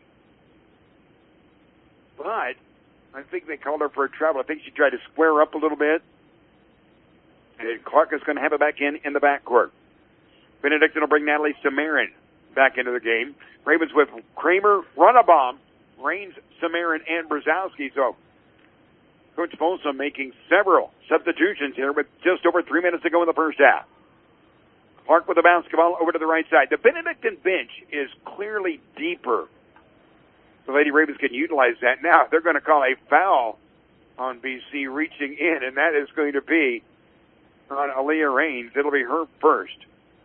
But I think they called her for a travel. I think she tried to square up a little bit. And Clark is going to have it back in the backcourt. Benedictine will bring Natalie Samarin back into the game. Ravens with Kramer, Runabom, Raines, Samarin, and Brzezowski. So Coach Folsom making several substitutions here with just over 3 minutes to go in the first half. Clark with the basketball over to the right side. The Benedictine bench is clearly deeper. The Lady Ravens can utilize that. Now they're going to call a foul on BC reaching in, and that is going to be on Aaliyah Raines. It'll be her first.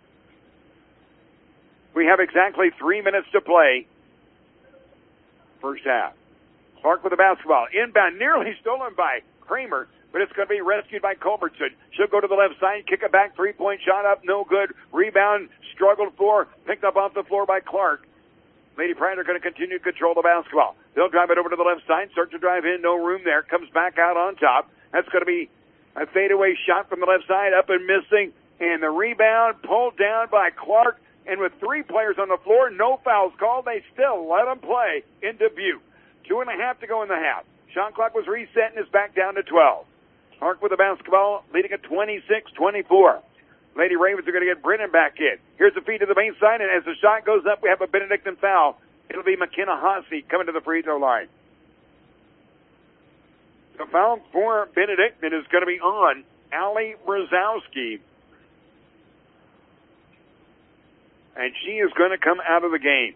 We have exactly 3 minutes to play. First half. Clark with the basketball. Inbound, nearly stolen by Kramer, but it's going to be rescued by Culbertson. She'll go to the left side, kick it back, 3-point shot up, no good. Rebound, struggled for, picked up off the floor by Clark. Lady Pride are going to continue to control the basketball. They'll drive it over to the left side, start to drive in, no room there, comes back out on top. That's going to be a fadeaway shot from the left side, up and missing, and the rebound pulled down by Clark. And with 3 players on the floor, no fouls called, they still let them play in Dubuque. 2.5 to go in the half. Shot clock was reset and is back down to 12. Clark with the basketball, leading at 26-24. Lady Ravens are going to get Brennan back in. Here's the feed to the baseline, and as the shot goes up, we have a Benedictine foul. It'll be McKenna Haase coming to the free throw line. The foul for Benedictine is going to be on Allie Brzezowski. And she is going to come out of the game.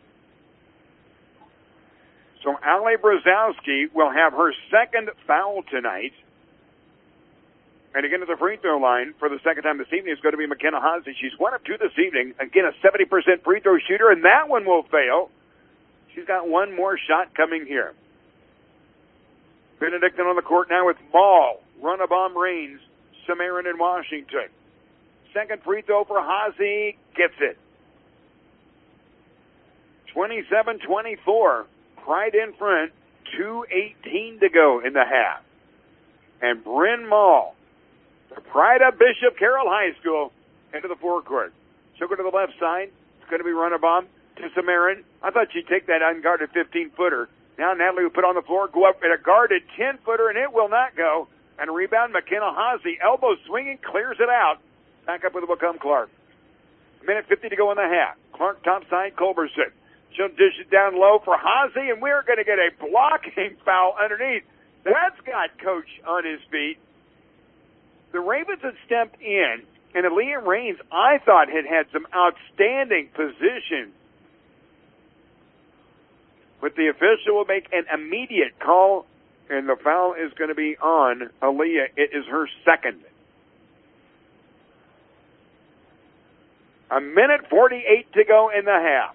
So Allie Brzezowski will have her second foul tonight. And again at the free throw line for the second time this evening is going to be McKenna Haase. She's 1 of 2 this evening. Again, a 70% free throw shooter, and that one will fail. She's got one more shot coming here. Benedictine on the court now with Ball, Runabom, Raines, Samarin, and Washington. Second free throw for Haase, gets it. 27-24. Pride in front. 2:18 to go in the half. And Bryn Mall, the Pride of Bishop Carroll High School, into the forecourt. She'll go to the left side. It's going to be Runabom to Samarin. I thought she'd take that unguarded 15-footer. Now Natalie will put on the floor, go up at a guarded 10-footer, and it will not go. And a rebound, McKenna Haase, elbow swinging, clears it out. Back up with it will come Clark. 1:50 to go in the half. Clark topside, Culberson. She'll dish it down low for Haase, and we're going to get a blocking foul underneath. That's got Coach on his feet. The Ravens had stepped in, and Aaliyah Raines, I thought, had some outstanding position. But the official will make an immediate call, and the foul is going to be on Aaliyah. It is her second. 1:48 to go in the half.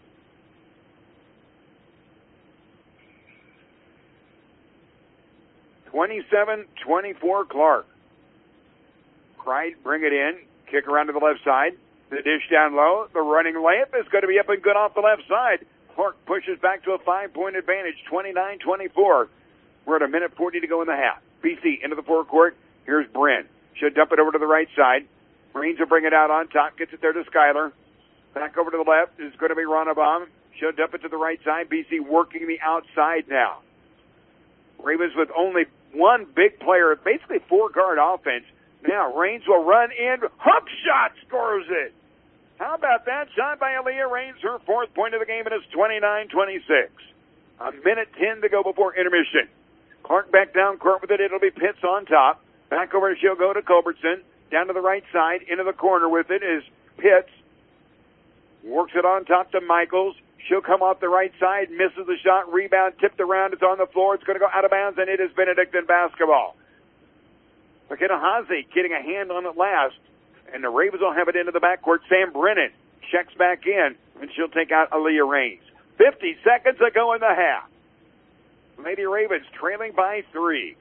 (27-24) Clark. Pride bring it in. Kick around to the left side. The dish down low. The running layup is going to be up and good off the left side. Clark pushes back to a 5-point advantage, 29-24. We're at 1:40 to go in the half. BC into the forecourt. Here's Bryn. She'll dump it over to the right side. Marines will bring it out on top. Gets it there to Skyler. Back over to the left is going to be Ronnebaum. She'll dump it to the right side. BC working the outside now. Ravens with only one big player, basically four-guard offense. Now Raines will run in. Hook shot, scores it. How about that? Shot by Aaliyah Raines, her fourth point of the game, and it's 29-26. 1:10 to go before intermission. Clark back down court with it. It'll be Pitts on top. Back over, she'll go to Culbertson. Down to the right side, into the corner with it is Pitts. Works it on top to Michaels. She'll come off the right side, misses the shot, rebound, tipped around, it's on the floor, it's going to go out of bounds, and it is Benedictine basketball. McKenna Haase getting a hand on it last, and the Ravens will have it into the backcourt. Sam Brennan checks back in, and she'll take out Aaliyah Raines. 50 seconds to go in the half. Lady Ravens trailing by 3.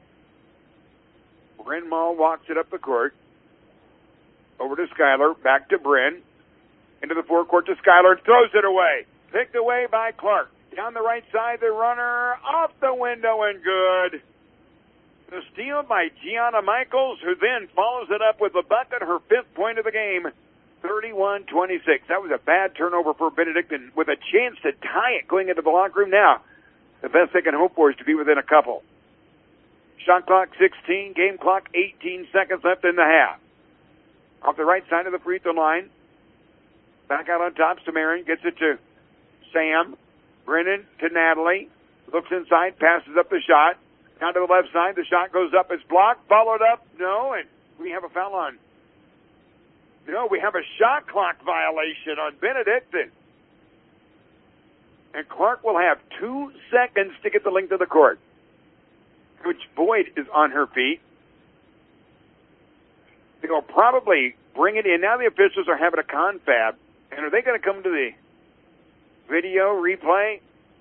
Bryn Mall walks it up the court. Over to Skyler, back to Bryn. Into the forecourt to Skyler, throws it away. Picked away by Clark. Down the right side, the runner off the window and good. The steal by Gianna Michaels, who then follows it up with a bucket, her 5th point of the game, 31-26. That was a bad turnover for Benedictine with a chance to tie it going into the locker room. Now, the best they can hope for is to be within a couple. Shot clock 16, game clock 18 seconds left in the half. Off the right side of the free throw line. Back out on top, Samarin gets it to Sam. Brennan to Natalie. Looks inside, passes up the shot. Down to the left side, the shot goes up, it's blocked, followed up, no, and we have a foul on. No, we have a shot clock violation on Benedictine. And Clark will have 2 seconds to get the length of the court. Coach Boyd is on her feet. They'll probably bring it in. Now the officials are having a confab. And are they going to come to the video replay?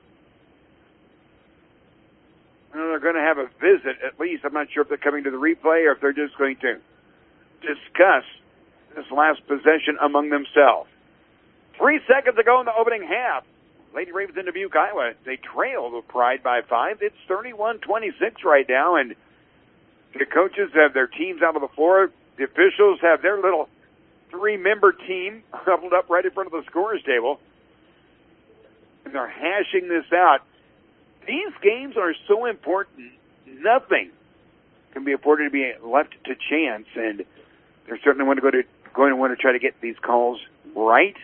No, they're going to have a visit, at least. I'm not sure if they're coming to the replay or if they're just going to discuss this last possession among themselves. 3 seconds to go in the opening half. Lady Ravens in Dubuque, Iowa. They trail the Pride by 5. It's 31-26 right now, and the coaches have their teams out of the floor. The officials have their little 3-member team huddled up right in front of the scorer's table. And they're hashing this out. These games are so important. Nothing can be afforded to be left to chance, and they're certainly going to want to try to get these calls right.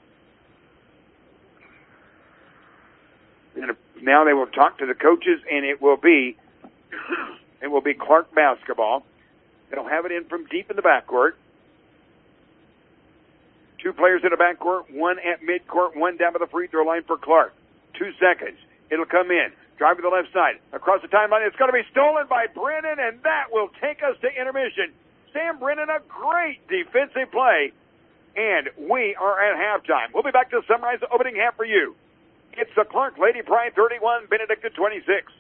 And now they will talk to the coaches, and it will be Clark basketball. They'll have it in from deep in the backcourt. 2 players in the backcourt, 1 at midcourt, 1 down by the free throw line for Clark. 2 seconds. It'll come in. Drive to the left side. Across the timeline. It's going to be stolen by Brennan, and that will take us to intermission. Sam Brennan, a great defensive play. And we are at halftime. We'll be back to summarize the opening half for you. It's the Clark Lady Pride 31, Benedictine 26.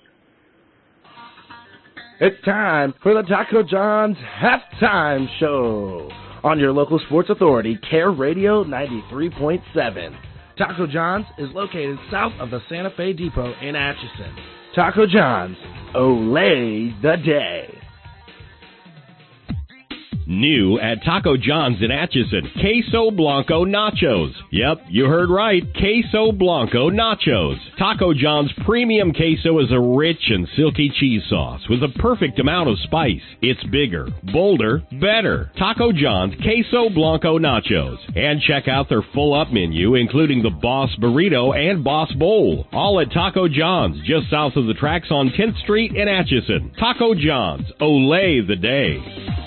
It's time for the Taco John's Halftime Show on your local sports authority, Care Radio 93.7. Taco John's is located south of the Santa Fe Depot in Atchison. Taco John's, Olay the day. New at Taco John's in Atchison, Queso Blanco Nachos. Yep, you heard right, Queso Blanco Nachos. Taco John's premium queso is a rich and silky cheese sauce with a perfect amount of spice. It's bigger, bolder, better. Taco John's Queso Blanco Nachos. And check out their full-up menu, including the Boss Burrito and Boss Bowl. All at Taco John's, just south of the tracks on 10th Street in Atchison. Taco John's, Olay the day.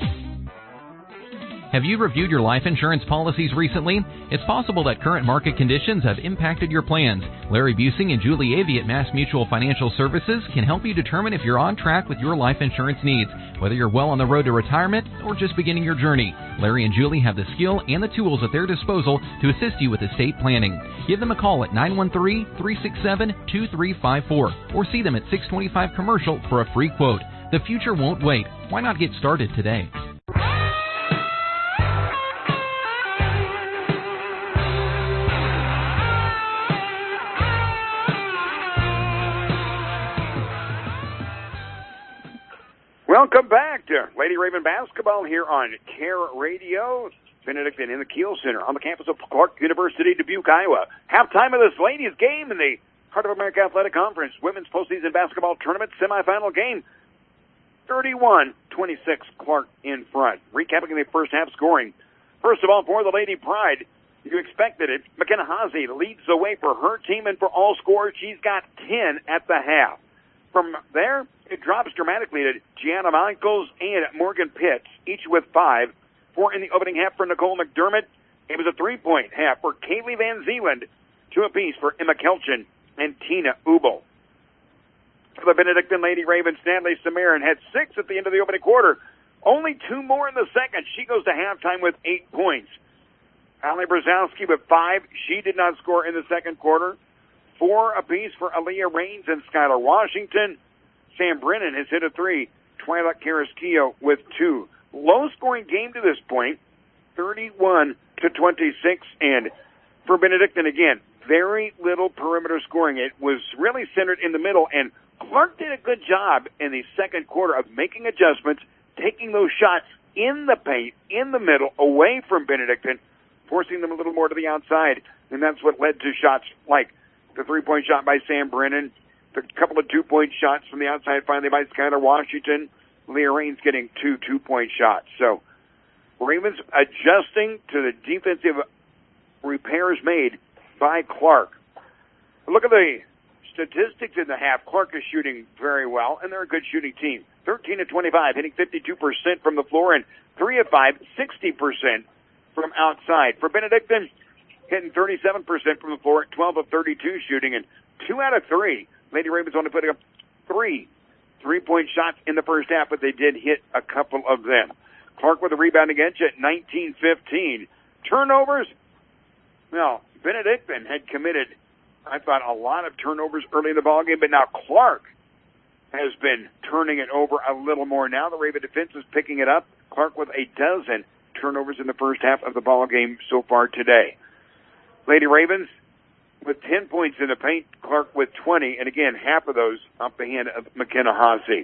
Have you reviewed your life insurance policies recently? It's possible that current market conditions have impacted your plans. Larry Busing and Julie Avey at Mass Mutual Financial Services can help you determine if you're on track with your life insurance needs, whether you're well on the road to retirement or just beginning your journey. Larry and Julie have the skill and the tools at their disposal to assist you with estate planning. Give them a call at 913-367-2354 or see them at 625 Commercial for a free quote. The future won't wait. Why not get started today? Welcome back to Lady Raven Basketball here on Care Radio. Benedictine in the Kiel Center on the campus of Clark University, Dubuque, Iowa. Halftime of this ladies' game in the Heart of America Athletic Conference Women's Postseason Basketball Tournament semifinal game. 31-26, Clark in front. Recapping the first half scoring. First of all, for the Lady Pride, you expected it. McKenna Haase leads the way for her team and for all scorers. She's got 10 at the half. From there, it drops dramatically to Gianna Michaels and Morgan Pitts, each with 5. 4 in the opening half for Nicole McDermott. It was a 3-point half for Kaylee Van Zeeland, 2 apiece for Emma Kelchin and Tina Ubel. For the Benedictine Lady Ravens, Natalie Samarin had 6 at the end of the opening quarter. Only 2 more in the second. She goes to halftime with 8 points. Allie Brzezowski with 5. She did not score in the second quarter. 4 apiece for Aaliyah Raines and Skylar Washington. Sam Brennan has hit a 3. Twyla Carrasquillo with 2. Low-scoring game to this point, 31-26. And for Benedictine, again, very little perimeter scoring. It was really centered in the middle, and Clark did a good job in the second quarter of making adjustments, taking those shots in the paint, in the middle, away from Benedictine, forcing them a little more to the outside. And that's what led to shots like the 3-point shot by Sam Brennan, the couple of 2-point shots from the outside finally by Skylar Washington, Leah Raines getting 2 2-point shots. So Ravens adjusting to the defensive repairs made by Clark. Look at the statistics in the half. Clark is shooting very well, and they're a good shooting team. 13 of 25, hitting 52% from the floor, and 3 of 5, 60% from outside. For Benedictine, hitting 37% from the floor, 12 of 32 shooting, and 2 out of 3. Lady Ravens only putting up 3 3-point shots in the first half, but they did hit a couple of them. Clark with a rebound against you at 19-15. Turnovers? Well, Benedictine had committed, I thought, a lot of turnovers early in the ballgame, but now Clark has been turning it over a little more now. The Raven defense is picking it up. Clark with a dozen turnovers in the first half of the ballgame so far today. Lady Ravens with 10 points in the paint, Clark with 20, and again, half of those off the hand of McKenna Haase.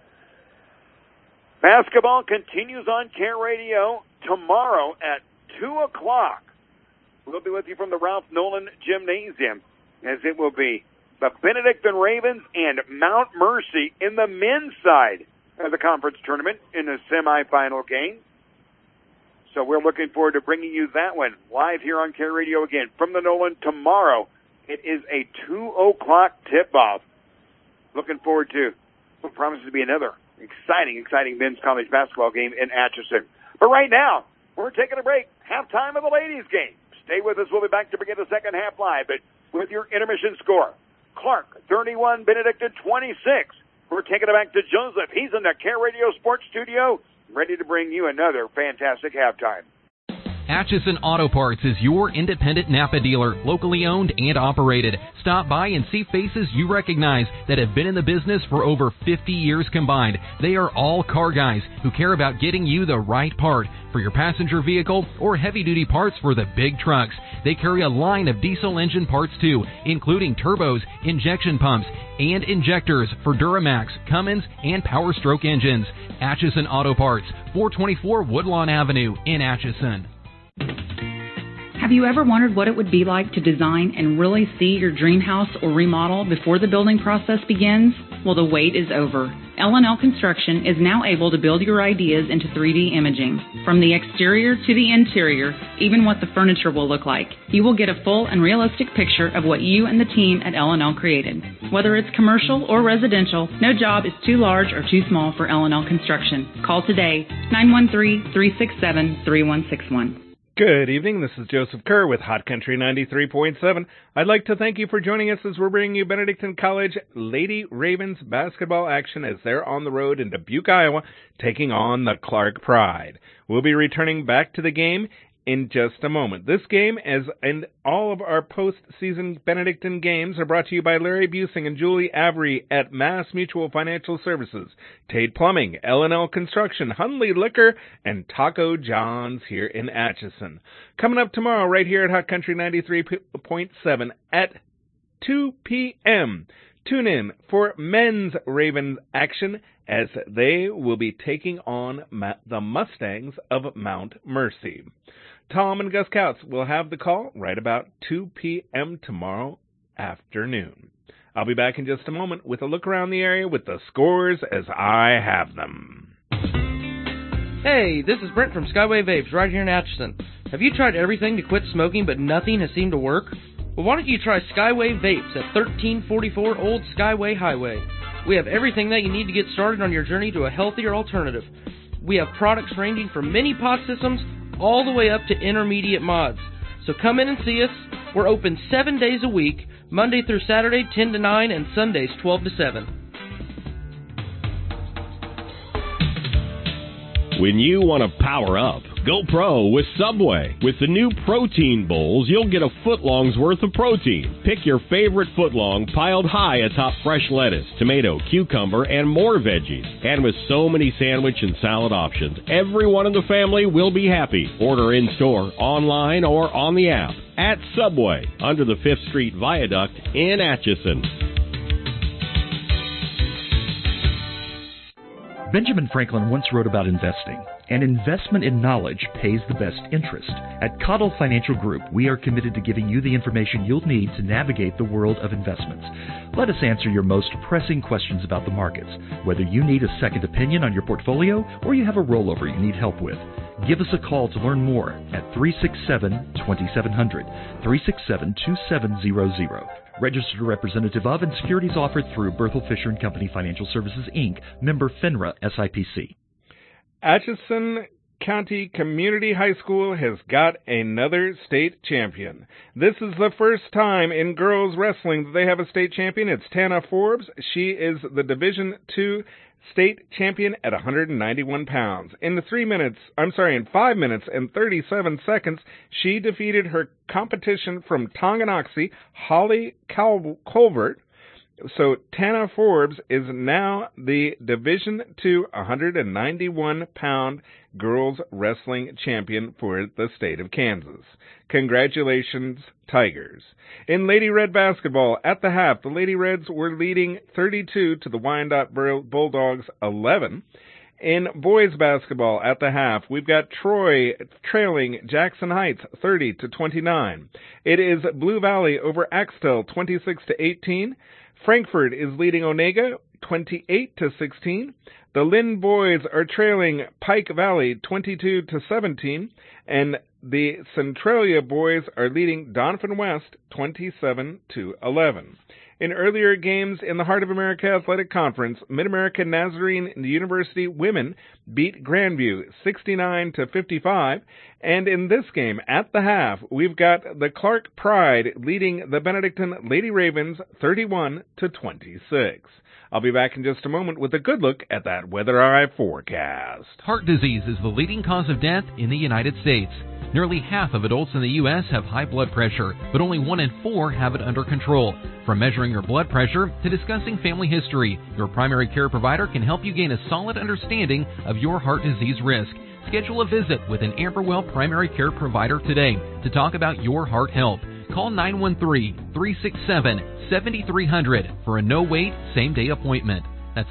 Basketball continues on Care Radio tomorrow at 2 o'clock. We'll be with you from the Ralph Nolan Gymnasium, as it will be the Benedictine Ravens and Mount Mercy in the men's side of the conference tournament in the semifinal game. So we're looking forward to bringing you that one live here on Care Radio again from the Nolan tomorrow. It is a 2 o'clock tip-off. Looking forward to what promises to be another exciting men's college basketball game in Atchison. But right now, we're taking a break. Halftime of the ladies' game. Stay with us. We'll be back to begin the second half live. But with your intermission score, Clark 31, Benedictine 26. We're taking it back to Joseph. He's in the Care Radio Sports Studio, ready to bring you another fantastic halftime. Atchison Auto Parts is your independent Napa dealer, locally owned and operated. Stop by and see faces you recognize that have been in the business for over 50 years combined. They are all car guys who care about getting you the right part for your passenger vehicle or heavy-duty parts for the big trucks. They carry a line of diesel engine parts too, including turbos, injection pumps, and injectors for Duramax, Cummins, and Power Stroke engines. Atchison Auto Parts, 424 Woodlawn Avenue in Atchison. Have you ever wondered what it would be like to design and really see your dream house or remodel before the building process begins? Well, the wait is over. L&L Construction is now able to build your ideas into 3D imaging. From the exterior to the interior, even what the furniture will look like. You will get a full and realistic picture of what you and the team at L&L created. Whether it's commercial or residential, no job is too large or too small for L&L Construction. Call today, 913-367-3161. Good evening, this is Joseph Kerr with Hot Country 93.7. I'd like to thank you for joining us as we're bringing you Benedictine College Lady Ravens basketball action as they're on the road in Dubuque, Iowa, taking on the Clark Pride. We'll be returning back to the game in just a moment. This game, as and all of our postseason Benedictine games, are brought to you by Larry Busing and Julie Avery at Mass Mutual Financial Services, Tate Plumbing, L&L Construction, Hundley Liquor, and Taco John's here in Atchison. Coming up tomorrow right here at Hot Country 93.7 at 2 p.m., tune in for men's Ravens action as they will be taking on the Mustangs of Mount Mercy. Tom and Gus Kautz will have the call right about 2 p.m. tomorrow afternoon. I'll be back in just a moment with a look around the area with the scores as I have them. Hey, this is Brent from Skyway Vapes right here in Atchison. Have you tried everything to quit smoking but nothing has seemed to work? Well, why don't you try Skyway Vapes at 1344 Old Skyway Highway. We have everything that you need to get started on your journey to a healthier alternative. We have products ranging from mini pod systems all the way up to intermediate mods. So come in and see us. We're open 7 days a week, Monday through Saturday, 10 to 9, and Sundays, 12 to 7. When you want to power up, go pro with Subway. With the new protein bowls, you'll get a footlong's worth of protein. Pick your favorite footlong piled high atop fresh lettuce, tomato, cucumber, and more veggies. And with so many sandwich and salad options, everyone in the family will be happy. Order in-store, online, or on the app. At Subway, under the 5th Street Viaduct in Atchison. Benjamin Franklin once wrote about investing. An investment in knowledge pays the best interest. At Cottle Financial Group, we are committed to giving you the information you'll need to navigate the world of investments. Let us answer your most pressing questions about the markets, whether you need a second opinion on your portfolio or you have a rollover you need help with. Give us a call to learn more at 367-2700, 367-2700. Registered representative of and securities offered through Berthel Fisher & Company Financial Services, Inc., member FINRA SIPC. Atchison County Community High School has got another state champion. This is the first time in girls wrestling that they have a state champion. It's Tana Forbes. She is the Division II state champion at 191 pounds. In 5 minutes and 37 seconds, she defeated her competition from Tonganoxie, Holly Colbert. So Tana Forbes is now the Division II 191-pound girls wrestling champion for the state of Kansas. Congratulations, Tigers. In Lady Red basketball, at the half, the Lady Reds were leading 32 to the Wyandotte Bulldogs 11. In boys basketball at the half, we've got Troy trailing Jackson Heights 30 to 29. It is Blue Valley over Axtell 26 to 18. Frankfort is leading Onega 28 to 16. The Lynn boys are trailing Pike Valley 22 to 17, and the Centralia boys are leading Doniphan West 27 to 11. In earlier games in the Heart of America Athletic Conference, Mid-America Nazarene University women beat Grandview 69 to 55, and in this game at the half, we've got the Clark Pride leading the Benedictine Lady Ravens 31 to 26. I'll be back in just a moment with a good look at that Weather Eye forecast. Heart disease is the leading cause of death in the United States. Nearly half of adults in the U.S. have high blood pressure, but only 1 in 4 have it under control. From measuring your blood pressure to discussing family history, your primary care provider can help you gain a solid understanding of your heart disease risk. Schedule a visit with an Amberwell primary care provider today to talk about your heart health. Call 913-367-7300 for a no-wait, same-day appointment. That's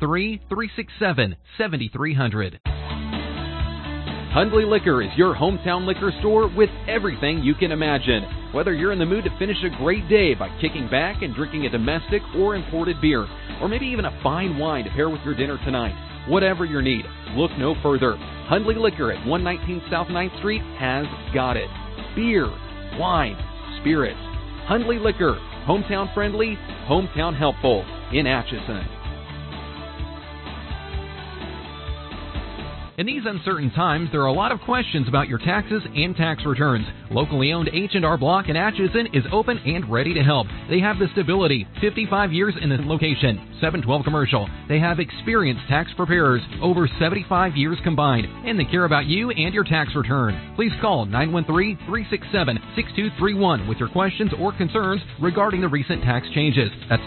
913-367-7300. Hundley Liquor is your hometown liquor store with everything you can imagine. Whether you're in the mood to finish a great day by kicking back and drinking a domestic or imported beer, or maybe even a fine wine to pair with your dinner tonight, whatever your need, look no further. Hundley Liquor at 119 South 9th Street has got it. Beer, wine, spirits. Hundley Liquor, hometown friendly, hometown helpful in Atchison. In these uncertain times, there are a lot of questions about your taxes and tax returns. Locally owned H&R Block in Atchison is open and ready to help. They have the stability, 55 years in the location, 712 commercial. They have experienced tax preparers, over 75 years combined, and they care about you and your tax return. Please call 913-367-6231 with your questions or concerns regarding the recent tax changes. That's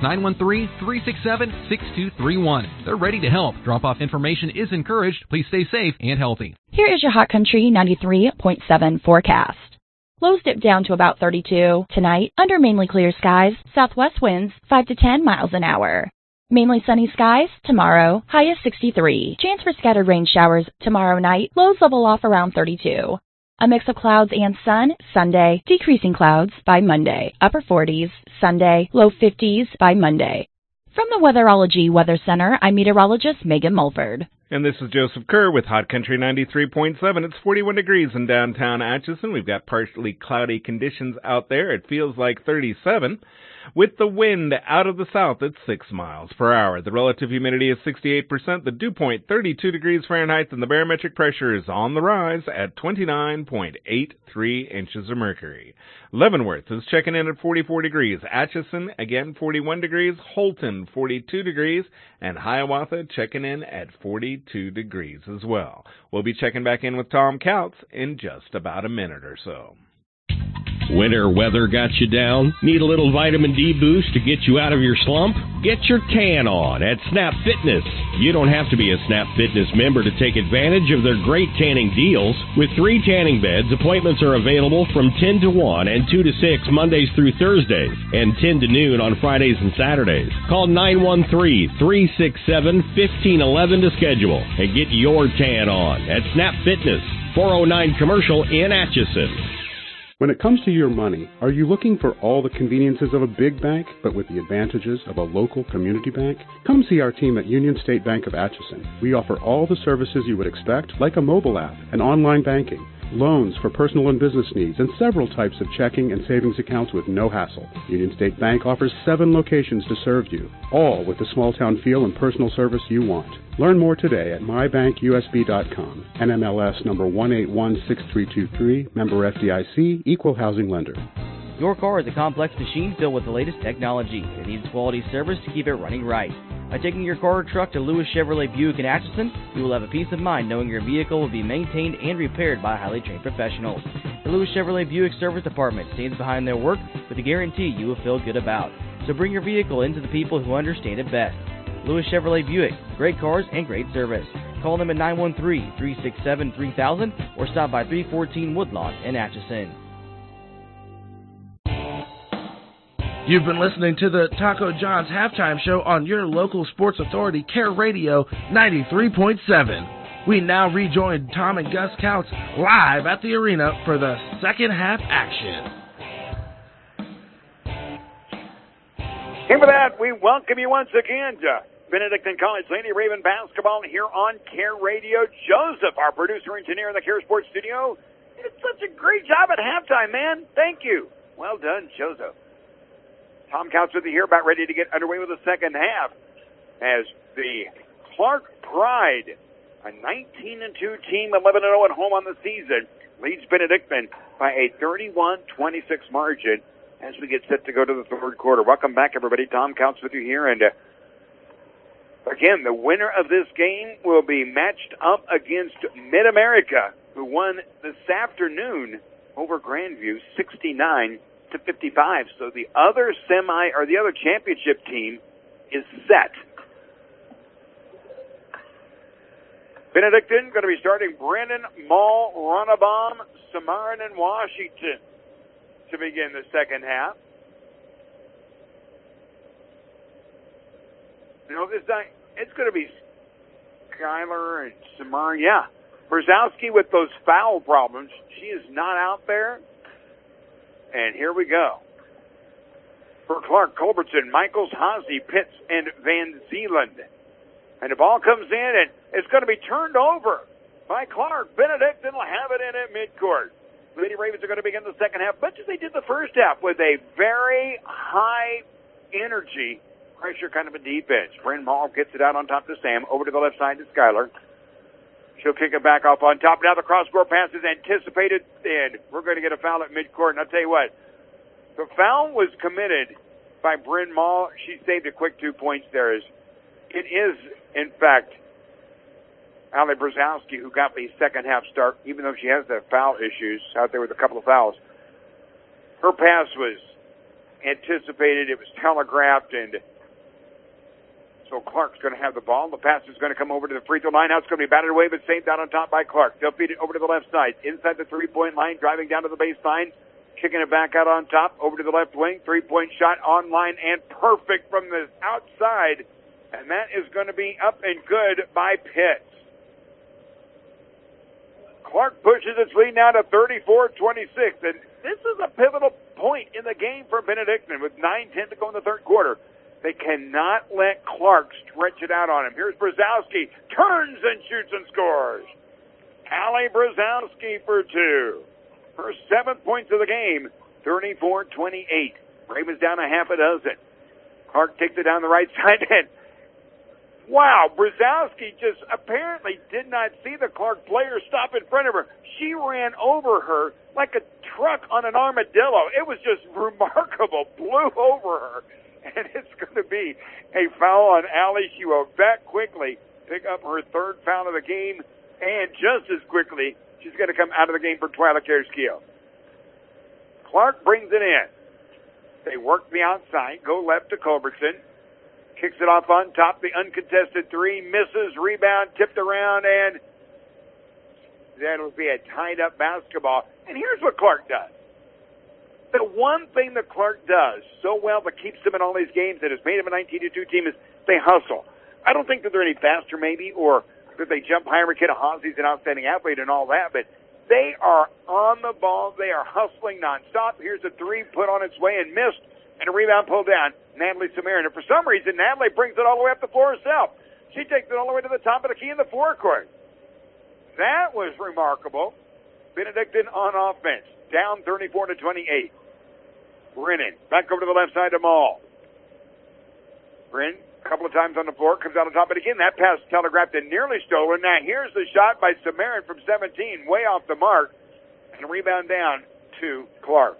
913-367-6231. They're ready to help. Drop-off information is encouraged. Please stay safe and healthy. Here is your Hot Country 93.7 forecast. Lows dip down to about 32 tonight under mainly clear skies. Southwest winds 5 to 10 miles an hour. Mainly sunny skies tomorrow. High is 63. Chance for scattered rain showers tomorrow night. Lows level off around 32. A mix of clouds and sun Sunday. Decreasing clouds by Monday. Upper 40s Sunday. Low 50s by Monday. From the Weatherology Weather Center, I'm meteorologist Megan Mulford. And this is Joseph Kerr with Hot Country 93.7. It's 41 degrees in downtown Atchison. We've got partially cloudy conditions out there. It feels like 37. With the wind out of the south at 6 miles per hour. The relative humidity is 68%. The dew point 32 degrees Fahrenheit. And the barometric pressure is on the rise at 29.83 inches of mercury. Leavenworth is checking in at 44 degrees. Atchison, again, 41 degrees. Holton, 42 degrees. And Hiawatha checking in at 42 degrees as well. We'll be checking back in with Tom Kautz in just about a minute or so. Winter weather got you down? Need a little vitamin D boost to get you out of your slump? Get your tan on at Snap Fitness. You don't have to be a Snap Fitness member to take advantage of their great tanning deals. With 3 tanning beds, appointments are available from 10 to 1 and 2 to 6 Mondays through Thursdays and 10 to noon on Fridays and Saturdays. Call 913-367-1511 to schedule and get your tan on at Snap Fitness, 409 Commercial in Atchison. When it comes to your money, are you looking for all the conveniences of a big bank, but with the advantages of a local community bank? Come see our team at Union State Bank of Atchison. We offer all the services you would expect, like a mobile app and online banking, loans for personal and business needs, and several types of checking and savings accounts with no hassle. Union State Bank offers 7 locations to serve you, all with the small-town feel and personal service you want. Learn more today at mybankusb.com. NMLS number 1816323, member FDIC, equal housing lender. Your car is a complex machine filled with the latest technology. It needs quality service to keep it running right. By taking your car or truck to Lewis Chevrolet Buick in Atchison, you will have a peace of mind knowing your vehicle will be maintained and repaired by highly trained professionals. The Lewis Chevrolet Buick Service Department stands behind their work with a guarantee you will feel good about. So bring your vehicle into the people who understand it best. Lewis Chevrolet Buick, great cars and great service. Call them at 913-367-3000 or stop by 314 Woodlawn in Atchison. You've been listening to the Taco John's halftime show on your local sports authority, Care Radio 93.7. We now rejoin Tom and Gus Kautz live at the arena for the second half action. And with that, we welcome you once again to Benedictine College Lady Raven basketball here on Care Radio. Joseph, our producer engineer in the Care Sports studio, did such a great job at halftime, man. Thank you. Well done, Joseph. Tom Kautz with you here, about ready to get underway with the second half as the Clark Pride, a 19-2 team, 11-0 at home on the season, leads Benedictine by a 31-26 margin as we get set to go to the third quarter. Welcome back, everybody. Tom Kautz with you here, and again, the winner of this game will be matched up against Mid-America who won this afternoon over Grandview 69-55. So the other the other championship team is set. Benedictine going to be starting Brennan, Mall, Ronnebaum, Samarin, and Washington to begin the second half. It's going to be Skyler and Samarin. Yeah. Brzezowski with those foul problems. She is not out there. And here we go. For Clark, Culbertson, Michaels, Haase, Pitts, and Van Zeeland. And the ball comes in, and it's going to be turned over by Clark. Benedictine will have it in at midcourt. Lady Ravens are going to begin the second half, much as they did the first half, with a very high energy pressure kind of a defense. Bryn Mall gets it out on top to Sam. Over to the left side to Skyler. She'll kick it back off on top. Now the cross-court pass is anticipated, and we're going to get a foul at midcourt. And I'll tell you what, the foul was committed by Bryn Mall. She saved a quick 2 points there. It is, in fact, Allie Brzezowski who got the second half start, even though she has the foul issues out there with a couple of fouls. Her pass was anticipated. It was telegraphed, and so Clark's going to have the ball. The pass is going to come over to the free throw line. Now it's going to be batted away, but saved out on top by Clark. They'll feed it over to the left side. Inside the three-point line, driving down to the baseline, kicking it back out on top, over to the left wing. Three-point shot online and perfect from the outside. And that is going to be up and good by Pitts. Clark pushes its lead now to 34-26. And this is a pivotal point in the game for Benedictine with 9:10 to go in the third quarter. They cannot let Clark stretch it out on him. Here's Brzezowski. Turns and shoots and scores. Allie Brzezowski for two. Her 7 points of the game, 34-28. Ravens down a half a dozen. Clark takes it down the right side. And wow, Brzezowski just apparently did not see the Clark player stop in front of her. She ran over her like a truck on an armadillo. It was just remarkable. Blew over her. And it's going to be a foul on Allie. She will back quickly pick up her third foul of the game. And just as quickly, she's going to come out of the game for Twyla Carrasquillo. Clark brings it in. They work the outside, go left to Culbertson. Kicks it off on top. The uncontested three. Misses. Rebound. Tipped around. And that'll be a tied-up basketball. And here's what Clark does. The one thing that Clark does so well that keeps them in all these games that has made them a 19-2 team is they hustle. I don't think that they're any faster maybe or that they jump higher. McKenna Haase's an outstanding athlete and all that, but they are on the ball. They are hustling nonstop. Here's a three put on its way and missed, and a rebound pulled down. Natalie Samarin. And for some reason, Natalie brings it all the way up the floor herself. She takes it all the way to the top of the key in the forecourt. That was remarkable. Benedictine on offense. Down 34-28. Brennan. Back over to the left side to Mall. Brennan, a couple of times on the floor, comes out on top. But again, that pass telegraphed and nearly stolen. Now here's the shot by Samarin from 17. Way off the mark. And a rebound down to Clark.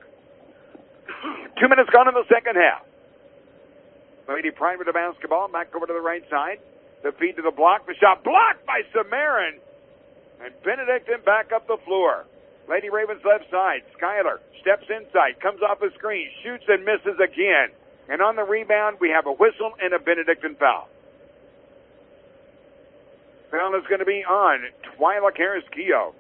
2 minutes gone in the second half. Lady Pride with the basketball. Back over to the right side. The feed to the block. The shot blocked by Samarin. And Benedictine back up the floor. Lady Ravens left side. Skyler steps inside. Comes off the screen. Shoots and misses again. And on the rebound, we have a whistle and a Benedictine foul. Foul is going to be on Twyla Carrasquillo.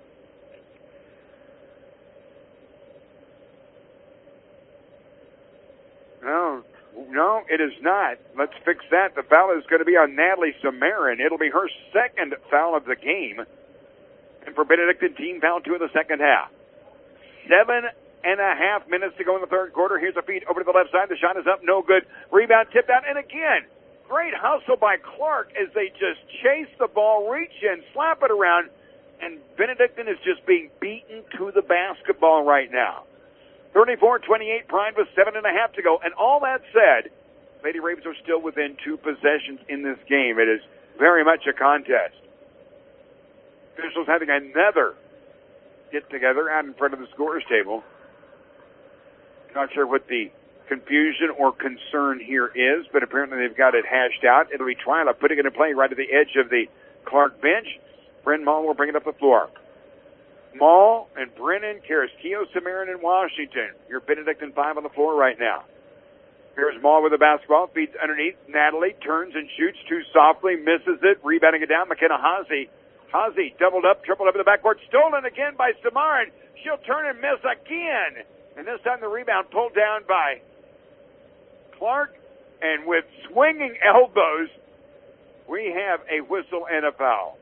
No, it is not. Let's fix that. The foul is going to be on Natalie Samarin. It'll be her second foul of the game. And for Benedictine, team foul 2 in the second half. 7.5 minutes to go in the third quarter. Here's a feed over to the left side. The shot is up, no good. Rebound tipped out. And again, great hustle by Clark as they just chase the ball, reach in, slap it around. And Benedictine is just being beaten to the basketball right now. 34-28, Pride with 7.5 to go. And all that said, Lady Ravens are still within 2 possessions in this game. It is very much a contest. Officials having another get-together out in front of the scorer's table. Not sure what the confusion or concern here is, but apparently they've got it hashed out. It'll be Twyla putting it in play right at the edge of the Clark bench. Bryn Mall will bring it up the floor. Mall and Brennan, Carrasquillo, Samarin, and Washington. Your Benedictine 5 on the floor right now. Here's Mall with the basketball, feeds underneath. Natalie turns and shoots too softly, misses it, rebounding it down. McKenna Haase. Haase doubled up, tripled up in the backcourt, stolen again by Samarin. She'll turn and miss again. And this time the rebound pulled down by Clark. And with swinging elbows, we have a whistle and a foul.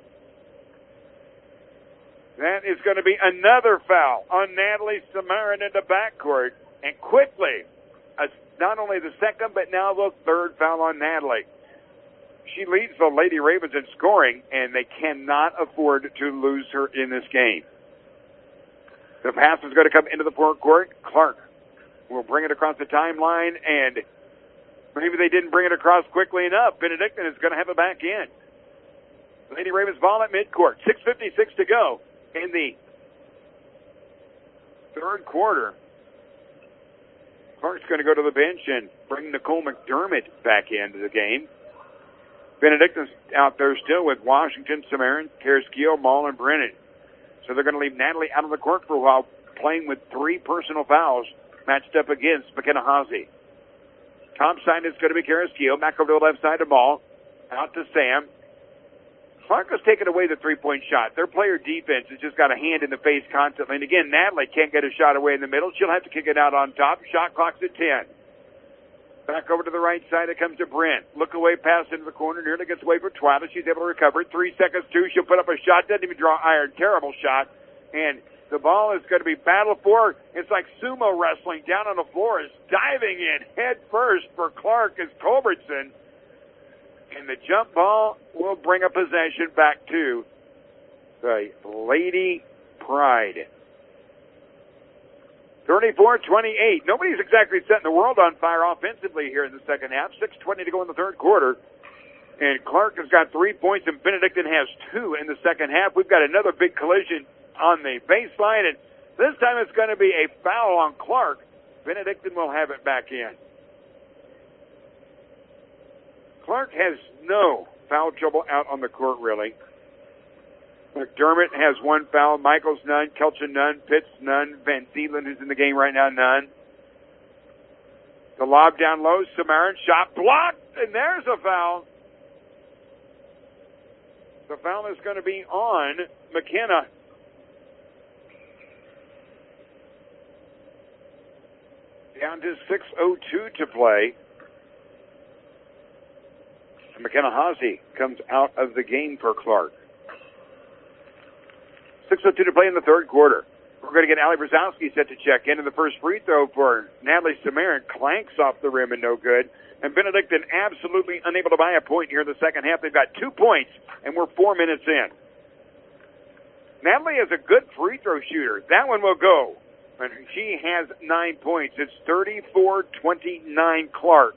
That is going to be another foul on Natalie Samarin in the backcourt. And quickly, not only the second, but now the third foul on Natalie. She leads the Lady Ravens in scoring, and they cannot afford to lose her in this game. The pass is going to come into the forecourt. Clark will bring it across the timeline, and maybe they didn't bring it across quickly enough. Benedictine is going to have it back in. Lady Ravens ball at midcourt. 6:56 to go in the third quarter. Clark's going to go to the bench and bring Nicole McDermott back into the game. Benedictine's out there still with Washington, Samarin, Carrasquillo, Mall, and Brennan. So they're going to leave Natalie out of the court for a while, playing with 3 personal fouls matched up against McKenna Haase. Top side is going to be Carrasquillo. Back over to the left side of Mall. Out to Sam. Clark has taken away the three-point shot. Their player defense has just got a hand in the face constantly. And again, Natalie can't get a shot away in the middle. She'll have to kick it out on top. Shot clock's at 10. Back over to the right side, it comes to Brent. Look away pass into the corner. Nearly gets away for Twyla. She's able to recover it. 3 seconds, 2. She'll put up a shot. Doesn't even draw iron. Terrible shot. And the ball is going to be battled for. It's like sumo wrestling. Down on the floor is diving in head first for Clark is Culbertson. And the jump ball will bring a possession back to the Lady Pride. 34-28. Nobody's exactly setting the world on fire offensively here in the second half. 6:20 to go in the third quarter. And Clark has got 3 points and Benedictine has 2 in the second half. We've got another big collision on the baseline, and this time it's going to be a foul on Clark. Benedictine will have it back in. Clark has no foul trouble out on the court, really. McDermott has 1 foul. Michaels none. Kelchin none. Pitts none. Van Zeeland, who's in the game right now, none. The lob down low. Samarin shot blocked, and there's a foul. The foul is going to be on McKenna. Down to 6:02 to play. And McKenna Haase comes out of the game for Clark. 6:02 to play in the third quarter. We're going to get Allie Brzezowski set to check in. And the first free throw for Natalie Samarin clanks off the rim and no good. And Benedictine absolutely unable to buy a point here in the second half. They've got 2 points, and we're 4 minutes in. Natalie is a good free throw shooter. That one will go. And she has 9 points. It's 34-29 Clark.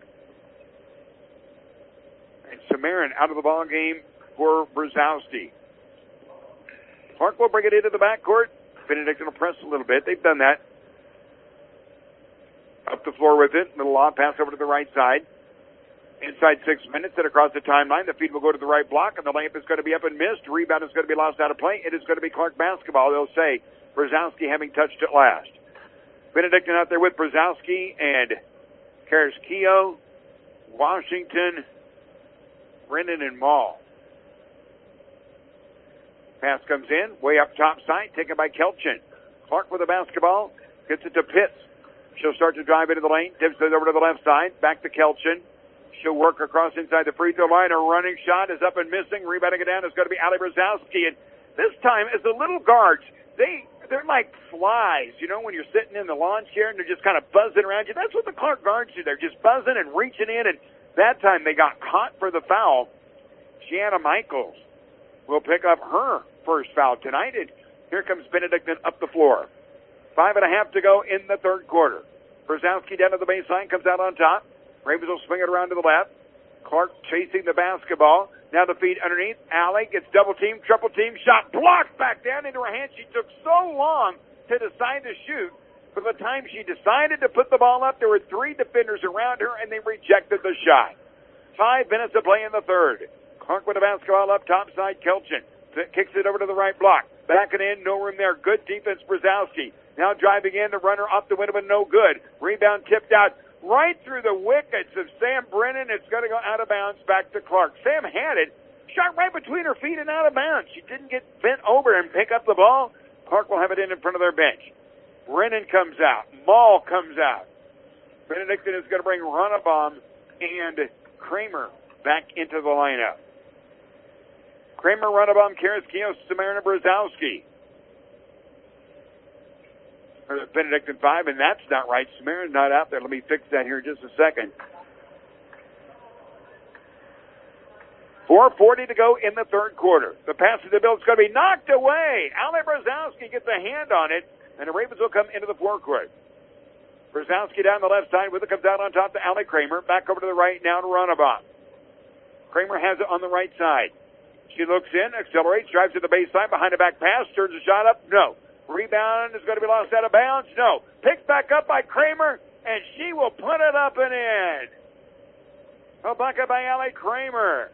And Samarin out of the ball game for Brzezowski. Clark will bring it into the backcourt. Benedictine will press a little bit. They've done that. Up the floor with it. Little lob pass over to the right side. Inside 6 minutes and across the timeline. The feed will go to the right block, and the layup is going to be up and missed. Rebound is going to be lost out of play. It is going to be Clark basketball. They'll say Brzezowski having touched it last. Benedictine out there with Brzezowski and Carrasquillo, Washington, Brennan, and Mall. Pass comes in, way up top side, taken by Kelchin. Clark with the basketball, gets it to Pitts. She'll start to drive into the lane, tips it over to the left side, back to Kelchin. She'll work across inside the free throw line. Her running shot is up and missing. Rebounding it down is going to be Allie Brzezowski. And this time, as the little guards, they're like flies, you know, when you're sitting in the lawn chair and they're just kind of buzzing around you. That's what the Clark guards do. They're just buzzing and reaching in. And that time they got caught for the foul. Gianna Michaels will pick up her first foul tonight. And here comes Benedictine up the floor. 5.5 to go in the third quarter. Brzezowski down to the baseline, comes out on top. Ravens will swing it around to the left. Clark chasing the basketball. Now the feed underneath. Allie gets double team, triple team. Shot blocked back down into her hand. She took so long to decide to shoot. By the time she decided to put the ball up, there were 3 defenders around her, and they rejected the shot. 5 minutes to play in the third. Clark with the basketball up top side. Kelchin kicks it over to the right block. Backing in, no room there. Good defense, Brzezowski. Now driving in, the runner off the window, but no good. Rebound tipped out right through the wickets of Sam Brennan. It's going to go out of bounds back to Clark. Sam had it. Shot right between her feet and out of bounds. She didn't get bent over and pick up the ball. Clark will have it in front of their bench. Brennan comes out. Maul comes out. Benedictine is going to bring Runabaum and Kramer back into the lineup. Kramer, Runabaum, Karaskios, Samaritan, Brzezowski. Benedictine 5, and that's not right. Samaritan's not out there. Let me fix that here in just a second. 4:40 to go in the third quarter. The pass to the Bills is going to be knocked away. Allie Brzezowski gets a hand on it, and the Ravens will come into the forecourt. Brzezowski down the left side with it, comes out on top to Allie Kramer. Back over to the right now to Runabaum. Kramer has it on the right side. She looks in, accelerates, drives to the baseline, behind the back pass, turns the shot up. No. Rebound is going to be lost out of bounds. No. Picked back up by Kramer, and she will put it up and in. Oh, back up by Allie Kramer.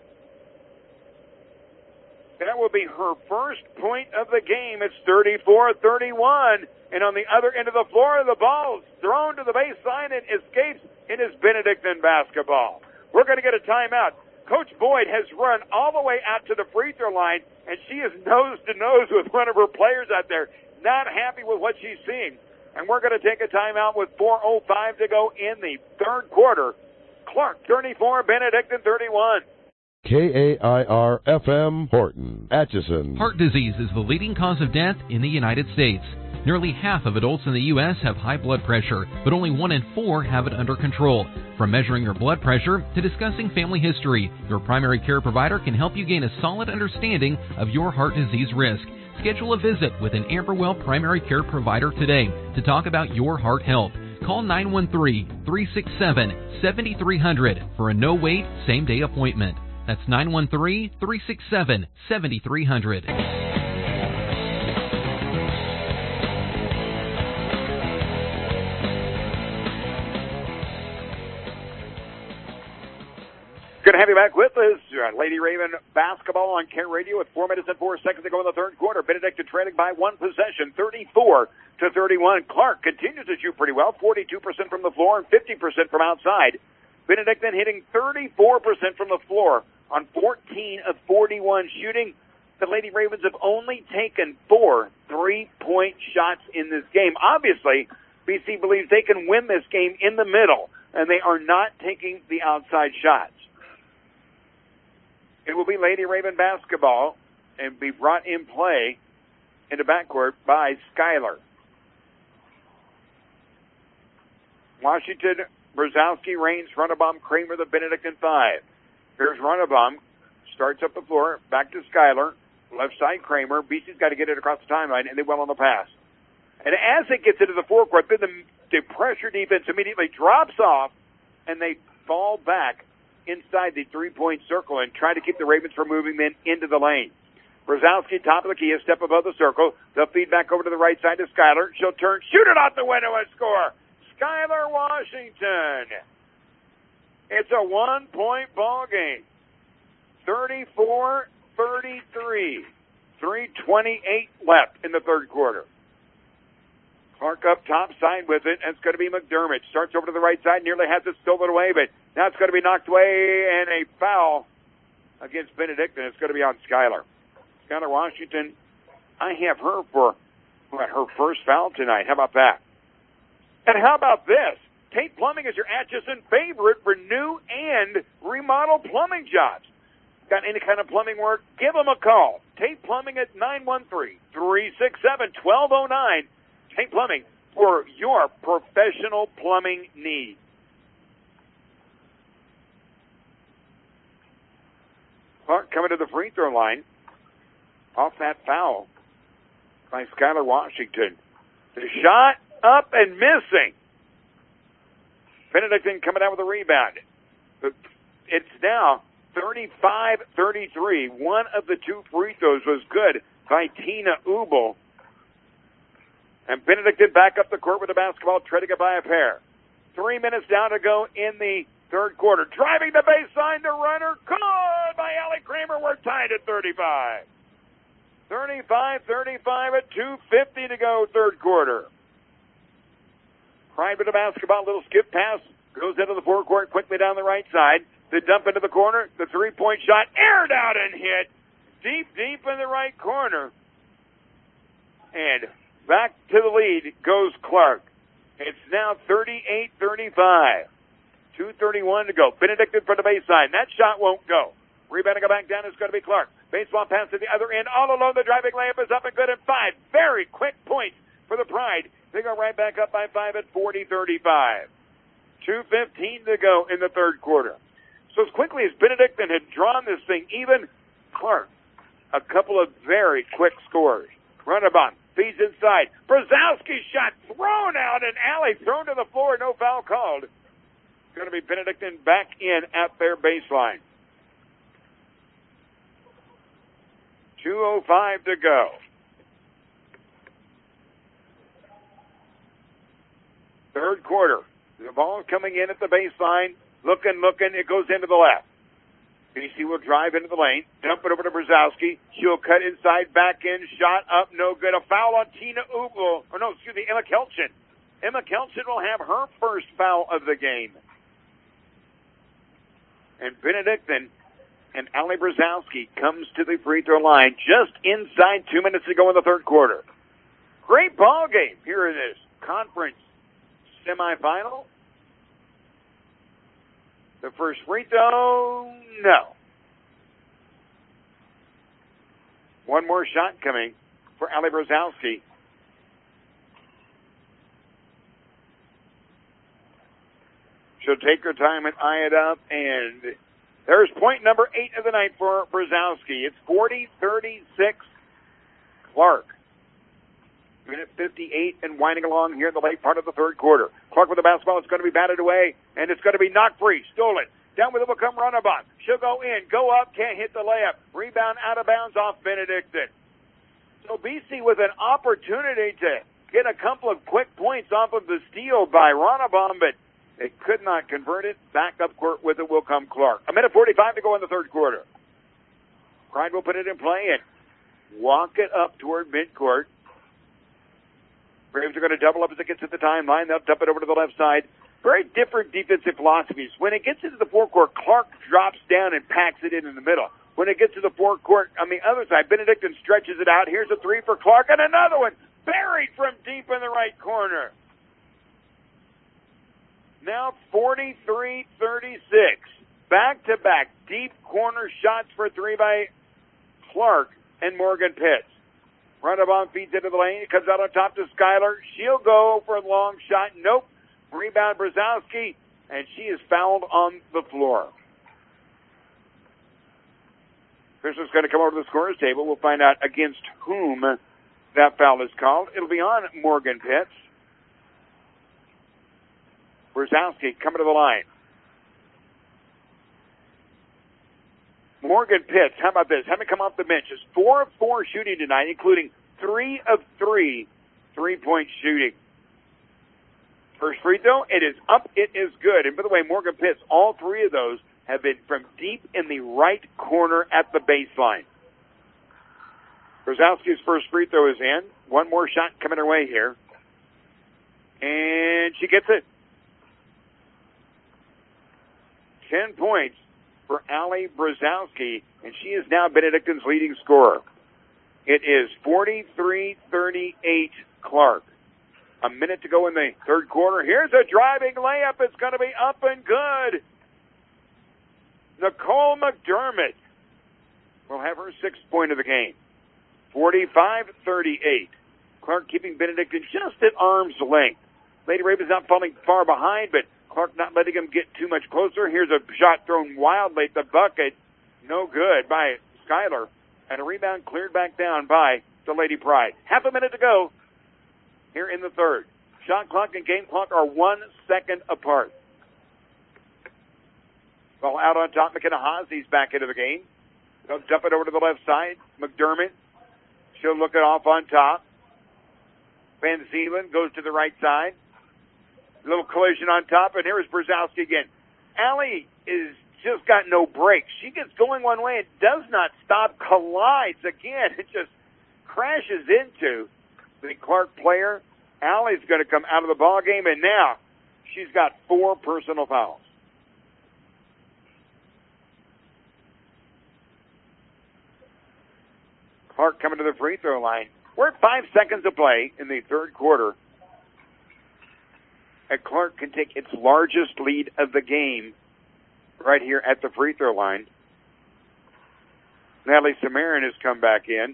That will be her first point of the game. It's 34-31. And on the other end of the floor, the ball is thrown to the baseline and escapes. It is Benedictine basketball. We're going to get a timeout. Coach Boyd has run all the way out to the free throw line, and she is nose to nose with one of her players out there. Not happy with what she's seeing. And we're going to take a timeout with 4:05 to go in the third quarter. Clark 34, Benedictine 31. KAIR-FM Horton, Atchison. Heart disease is the leading cause of death in the United States. Nearly half of adults in the U.S. have high blood pressure, but only 1 in 4 have it under control. From measuring your blood pressure to discussing family history, your primary care provider can help you gain a solid understanding of your heart disease risk. Schedule a visit with an Amberwell primary care provider today to talk about your heart health. Call 913-367-7300 for a no-wait, same-day appointment. That's 913-367-7300. Good to have you back with us. Lady Raven basketball on Care Radio with 4 minutes and 4 seconds to go in the third quarter. Benedictine trailing by 1 possession, 34-31. Clark continues to shoot pretty well, 42% from the floor and 50% from outside. Benedictine hitting 34% from the floor on 14 of 41 shooting. The Lady Ravens have only taken 4 3-point shots in this game. Obviously, BC believes they can win this game in the middle, and they are not taking the outside shots. It will be Lady Raven basketball and be brought in play into backcourt by Schuyler. Washington, Brzezowski, Raines, Runabaum, Kramer, the Benedictine 5. Here's Runabaum. Starts up the floor. Back to Schuyler. Left side, Kramer. BC's got to get it across the timeline, and they well on the pass. And as it gets into the forecourt, then the pressure defense immediately drops off, and they fall back inside the three-point circle and try to keep the Ravens from moving then into the lane. Brzezowski, top of the key, a step above the circle. They'll feed back over to the right side to Schuyler. She'll turn, shoot it out the window and score. Schuyler Washington. It's a 1-point ball game. 34-33. 3:28 left in the third quarter. Clark up top side with it, and it's going to be McDermott. Starts over to the right side, nearly has it stolen away, but now it's going to be knocked away, and a foul against Benedictine. It's going to be on Schuyler. Schuyler Washington, I have her for her first foul tonight. How about that? And how about this? Tate Plumbing is your Atchison favorite for new and remodel plumbing jobs. Got any kind of plumbing work? Give them a call. Tate Plumbing at 913-367-1209. Tate Plumbing for your professional plumbing needs. Clark coming to the free throw line off that foul by Schuyler Washington. The shot up and missing. Benedictine coming out with a rebound. It's now 35-33. One of the two free throws was good by Tina Ubel. And Benedictine back up the court with the basketball, trading it by a pair. 3 minutes down to go in the third quarter. Driving the baseline, the runner, good by Allie Kramer. We're tied at 35. 35-35 at 2:50 to go, third quarter. Pride with the basketball, little skip pass, goes into the forecourt quickly down the right side. The dump into the corner, the three-point shot, aired out and hit. Deep in the right corner. And back to the lead goes Clark. It's now 38-35. 2:31 to go. Benedictine for the baseline. That shot won't go. Rebounding back down is going to be Clark. Baseball pass to the other end. All alone, the driving layup is up and good at 5. Very quick points for the Pride. They go right back up by 5 at 40-35. 2:15 to go in the third quarter. So as quickly as Benedictine had drawn this thing, even Clark, a couple of very quick scores. Runabout feeds inside. Brzezowski's shot thrown out, and alley thrown to the floor. No foul called. It's going to be Benedictine back in at their baseline. 2:05 to go. Third quarter. The ball coming in at the baseline. Looking. It goes into the left. BC will drive into the lane. Dump it over to Brzezowski. She'll cut inside, back in. Shot up, no good. A foul on Emma Kelchin. Emma Kelchin will have her first foul of the game. And Benedictine and Allie Brzezowski comes to the free throw line just inside 2 minutes to go in the third quarter. Great ball game here in this conference semifinal. The first free throw, no. One more shot coming for Allie Brzezowski. She'll take her time and eye it up, and there's point number 8 of the night for Brzezowski. It's 40-36 Clark. Minute 58 and winding along here in the late part of the third quarter. Clark with the basketball. It's going to be batted away, and it's going to be knocked free. Stolen. Down with it will come Runabout. She'll go in, go up, can't hit the layup. Rebound out of bounds off Benedictine. So BC with an opportunity to get a couple of quick points off of the steal by Runabout, but they could not convert it. Back up court with it will come Clark. A minute 45 to go in the third quarter. Pride will put it in play and walk it up toward midcourt. Braves are going to double up as it gets to the timeline. They'll dump it over to the left side. Very different defensive philosophies. When it gets into the forecourt, Clark drops down and packs it in the middle. When it gets to the forecourt on the other side, Benedictine stretches it out. Here's a three for Clark, and another one buried from deep in the right corner. Now 43-36. Back-to-back deep corner shots for three by Clark and Morgan Pitts. Runabout feeds into the lane. It comes out on top to Skylar. She'll go for a long shot. Nope. Rebound Brzezowski, and she is fouled on the floor. Fisher's going to come over to the scorer's table. We'll find out against whom that foul is called. It'll be on Morgan Pitts. Brzezowski coming to the line. Morgan Pitts, how about this? Having come off the bench, is 4 of 4 shooting tonight, including 3 of 3 3-point shooting. First free throw, it is up, it is good. And by the way, Morgan Pitts, all 3 of those have been from deep in the right corner at the baseline. Brzezowski's first free throw is in. One more shot coming her way here. And she gets it. 10 points for Allie Brzezowski, and she is now Benedictine's leading scorer. It is 43-38 Clark. A minute to go in the third quarter. Here's a driving layup. It's going to be up and good. Nicole McDermott will have her 6th point of the game. 45-38. Clark keeping Benedictine just at arm's length. Lady Ravens not falling far behind, but Clark not letting him get too much closer. Here's a shot thrown wildly at the bucket. No good by Skylar. And a rebound cleared back down by the Lady Pride. Half a minute to go here in the third. Shot clock and game clock are 1 second apart. Ball out on top. McKenna Haasey's back into the game. They'll dump it over to the left side. McDermott. She'll look it off on top. Van Zeeland goes to the right side. A little collision on top, and here is Brzezowski again. Allie is just got no brakes. She gets going one way and does not stop, collides again. It just crashes into the Clark player. Allie's going to come out of the ball game, and now she's got 4 personal fouls. Clark coming to the free throw line. We're at 5 seconds to play in the third quarter. And Clark can take its largest lead of the game right here at the free throw line. Natalie Samarin has come back in.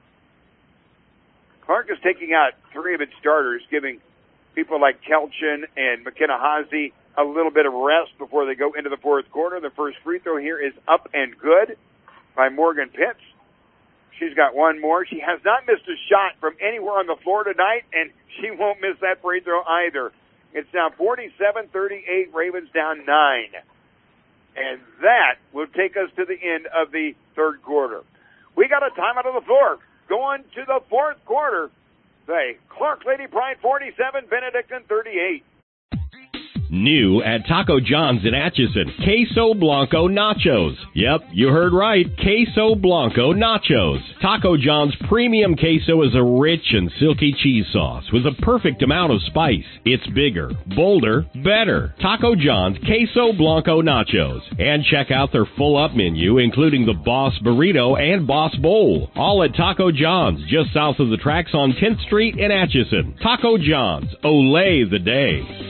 Clark is taking out 3 of its starters, giving people like Kelchin and McKenna Haase a little bit of rest before they go into the fourth quarter. The first free throw here is up and good by Morgan Pitts. She's got 1 more. She has not missed a shot from anywhere on the floor tonight, and she won't miss that free throw either. It's now 47-38, Ravens down 9. And that will take us to the end of the third quarter. We got a timeout on the floor. Going to the fourth quarter. The Clark Lady Pride 47, Benedictine 38. New at Taco John's in Atchison, Queso Blanco Nachos. Yep, you heard right, Queso Blanco Nachos. Taco John's premium queso is a rich and silky cheese sauce with a perfect amount of spice. It's bigger, bolder, better. Taco John's Queso Blanco Nachos. And check out their full-up menu, including the Boss Burrito and Boss Bowl. All at Taco John's, just south of the tracks on 10th Street in Atchison. Taco John's, Olay the day.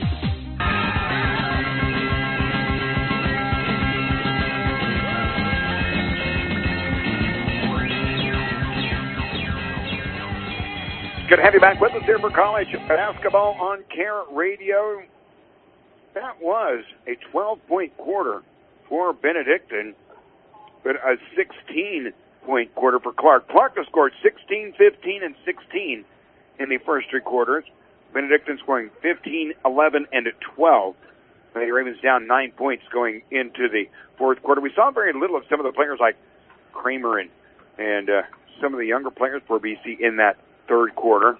Good to have you back with us here for college basketball on Care Radio. That was a 12-point quarter for Benedictine, but a 16-point quarter for Clark. Clark has scored 16, 15, and 16 in the first 3 quarters. Benedictine scoring 15, 11, and 12. The Ravens down 9 points going into the fourth quarter. We saw very little of some of the players like Kramer and some of the younger players for BC in that third quarter.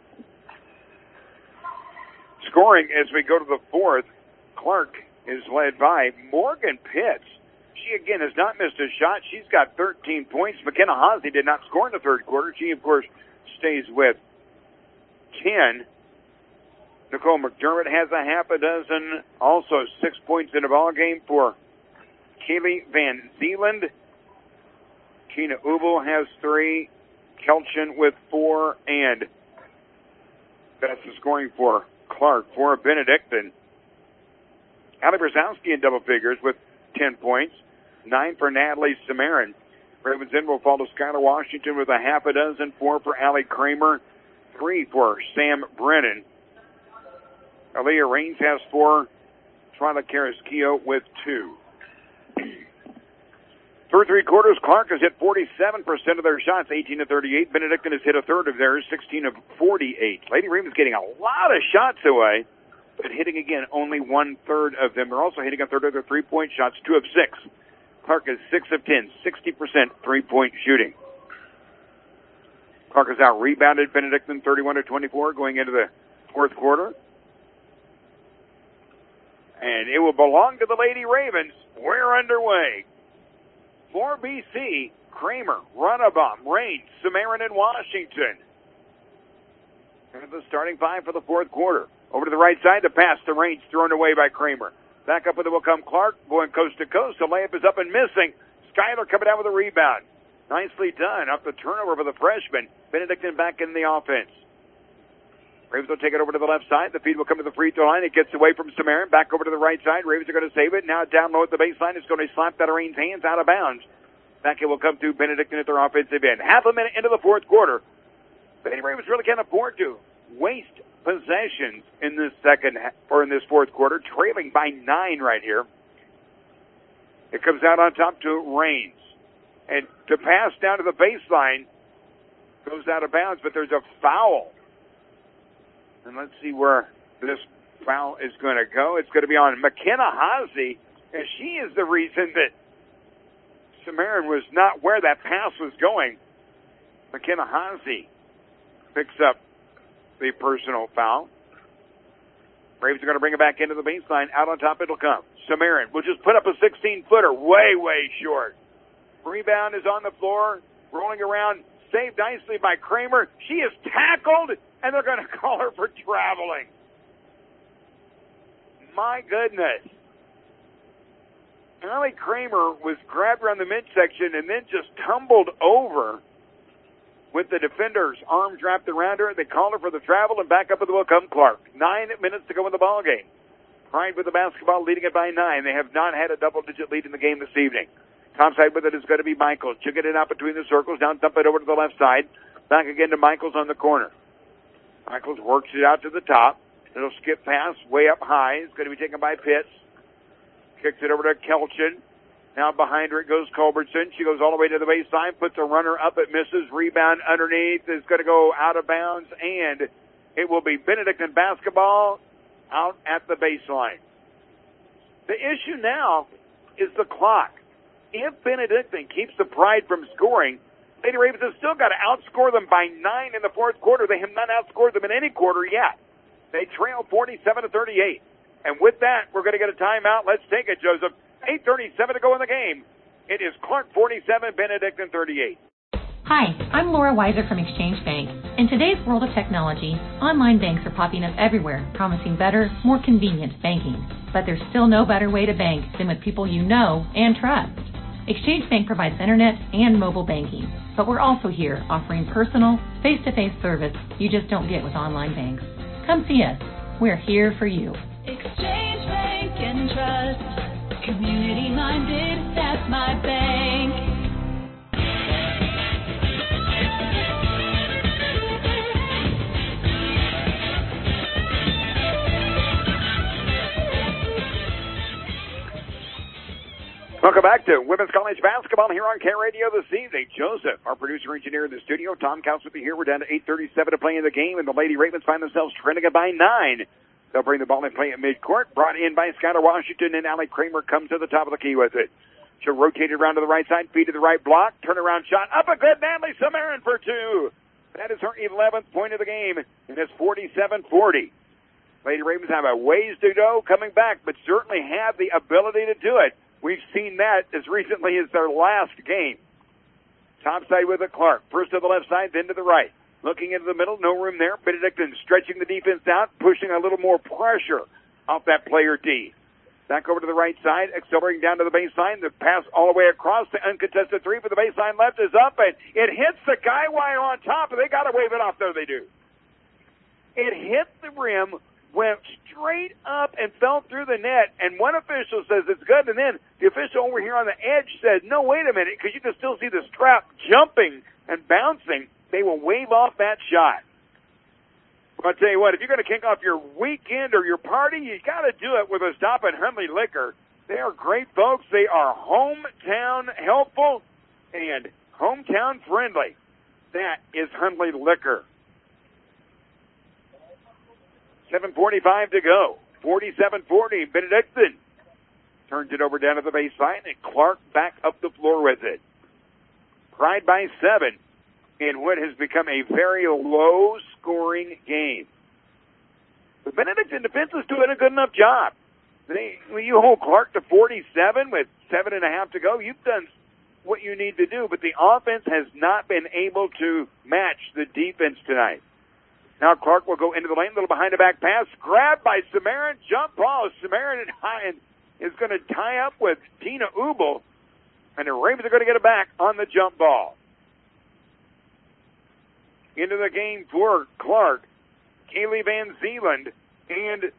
Scoring as we go to the fourth, Clark is led by Morgan Pitts. She, again, has not missed a shot. She's got 13 points. McKenna Haase did not score in the third quarter. She, of course, stays with 10. Nicole McDermott has a half a dozen. Also 6 points in the ball game for Kaylee Van Zeeland. Tina Ubel has 3. Kelchin with 4, and that's the scoring for Clark. For Benedictine, Allie Brzezowski in double figures with 10 points, 9 for Natalie Samarin. Ravens in will fall to Skylar Washington with a half a dozen, 4 for Allie Kramer, 3 for Sam Brennan. Aaliyah Raines has 4, Twyla Carrasquillo with 2. Through 3 quarters, Clark has hit 47% of their shots, 18 of 38. Benedictine has hit a third of theirs, 16 of 48. Lady Ravens getting a lot of shots away, but hitting again only 1/3 of them. They're also hitting a third of their 3-point shots, 2 of 6. Clark is 6 of 10, 60% 3-point shooting. Clark has out rebounded Benedictine 31 to 24 going into the fourth quarter. And it will belong to the Lady Ravens. We're underway. For BC, Kramer, Runabaum, Raines, Samarin, and Washington. And the starting 5 for the fourth quarter. Over to the right side, the pass to Raines, thrown away by Kramer. Back up with it will come Clark, going coast to coast. The layup is up and missing. Skyler coming down with a rebound. Nicely done. Up the turnover for the freshman. Benedictine back in the offense. Ravens will take it over to the left side. The feed will come to the free throw line. It gets away from Samarin. Back over to the right side. Ravens are going to save it. Now down low at the baseline. It's going to slap out of Raines' hands out of bounds. Back it will come to Benedictine at their offensive end. Half a minute into the fourth quarter. But any Ravens really can't afford to waste possessions in this in this fourth quarter. Trailing by 9 right here. It comes out on top to Raines. And to pass down to the baseline goes out of bounds, but there's a foul. And let's see where this foul is going to go. It's going to be on McKenna Haase, and she is the reason that Samarin was not where that pass was going. McKenna Haase picks up the personal foul. Ravens are going to bring it back into the baseline. Out on top it'll come. Samarin will just put up a 16-footer, way short. Rebound is on the floor, rolling around saved nicely by Kramer. She is tackled, and they're going to call her for traveling. My goodness. Allie Kramer was grabbed around the midsection and then just tumbled over with the defender's arms wrapped around her. They called her for the travel, and back up with will come Clark. 9 minutes to go in the ball game. Pride with the basketball, leading it by 9. They have not had a double-digit lead in the game this evening. Topside with it is going to be Michaels. She'll get it out between the circles, down, dump it over to the left side. Back again to Michaels on the corner. Michaels works it out to the top. It'll skip pass way up high. It's going to be taken by Pitts. Kicks it over to Kelchin. Now behind her it goes Culbertson. She goes all the way to the baseline, puts a runner up. It misses. Rebound underneath is going to go out of bounds, and it will be Benedictine basketball out at the baseline. The issue now is the clock. If Benedictine keeps the Pride from scoring, Lady Ravens have still got to outscore them by 9 in the fourth quarter. They have not outscored them in any quarter yet. They trail 47-38. And with that, we're going to get a timeout. Let's take it, Joseph. 8:37 to go in the game. It is Clark 47, Benedictine 38. Hi, I'm Laura Weiser from Exchange Bank. In today's world of technology, online banks are popping up everywhere, promising better, more convenient banking. But there's still no better way to bank than with people you know and trust. Exchange Bank provides internet and mobile banking, but we're also here offering personal, face-to-face service you just don't get with online banks. Come see us. We're here for you. Exchange Bank and Trust, community-minded, that's my bank. Welcome back to Women's College Basketball here on Care Radio this evening. Joseph, our producer engineer in the studio. Tom Counts with me here. We're down to 8:37 to play in the game, and the Lady Ravens find themselves trending it by 9. They'll bring the ball and play at midcourt. Brought in by Skylar Washington, and Allie Kramer comes to the top of the key with it. She'll rotate it around to the right side, feed to the right block, turnaround shot, up a good Natalie Samarin for 2. That is her 11th point of the game, and it's 47-40. Lady Ravens have a ways to go coming back, but certainly have the ability to do it. We've seen that as recently as their last game. Topside with it, Clark. First to the left side, then to the right. Looking into the middle, no room there. Benedictine stretching the defense out, pushing a little more pressure off that player D. Back over to the right side, accelerating down to the baseline. The pass all the way across. The uncontested three for the baseline left is up, and it hits the guy wire on top, and they got to wave it off there. They do. It hit the rim, went straight up and fell through the net, and one official says it's good, and then the official over here on the edge said, no, wait a minute, because you can still see the strap jumping and bouncing. They will wave off that shot. I'll tell you what, if you're going to kick off your weekend or your party, you got to do it with a stop at Hundley Liquor. They are great folks. They are hometown helpful and hometown friendly. That is Hundley Liquor. 7:45 to go. 47-40. Benedictine turns it over down to the baseline, and Clark back up the floor with it. Pride by 7 in what has become a very low-scoring game. The Benedictine defense is doing a good enough job. When you hold Clark to 47 with 7.5 to go, you've done what you need to do, but the offense has not been able to match the defense tonight. Now Clark will go into the lane, little behind the back pass, grabbed by Samarin, jump ball. Samarin is going to tie up with Tina Ubel, and the Ravens are going to get it back on the jump ball. Into the game for Clark, Kaylee Van Zeeland, and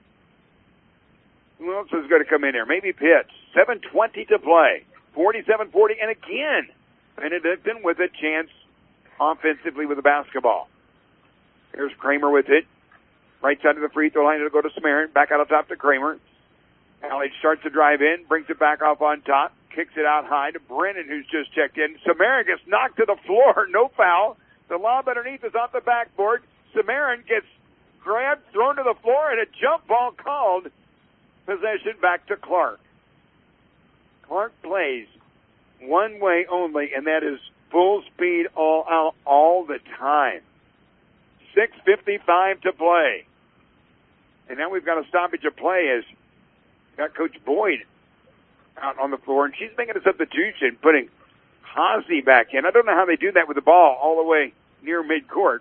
who else is going to come in here? Maybe Pitts. 7:20 to play. 47-40, and again, Benedictine with a chance offensively with the basketball. Here's Kramer with it. Right side of the free throw line. It'll go to Samarin. Back out on top to Kramer. Allie starts to drive in. Brings it back off on top. Kicks it out high to Brennan, who's just checked in. Samarin gets knocked to the floor. No foul. The lob underneath is off the backboard. Samarin gets grabbed, thrown to the floor, and a jump ball called. Possession back to Clark. Clark plays one way only, and that is full speed all out all the time. 6:55 to play. And now we've got a stoppage of play as got Coach Boyd out on the floor, and she's making a substitution, putting Haase back in. I don't know how they do that with the ball all the way near midcourt.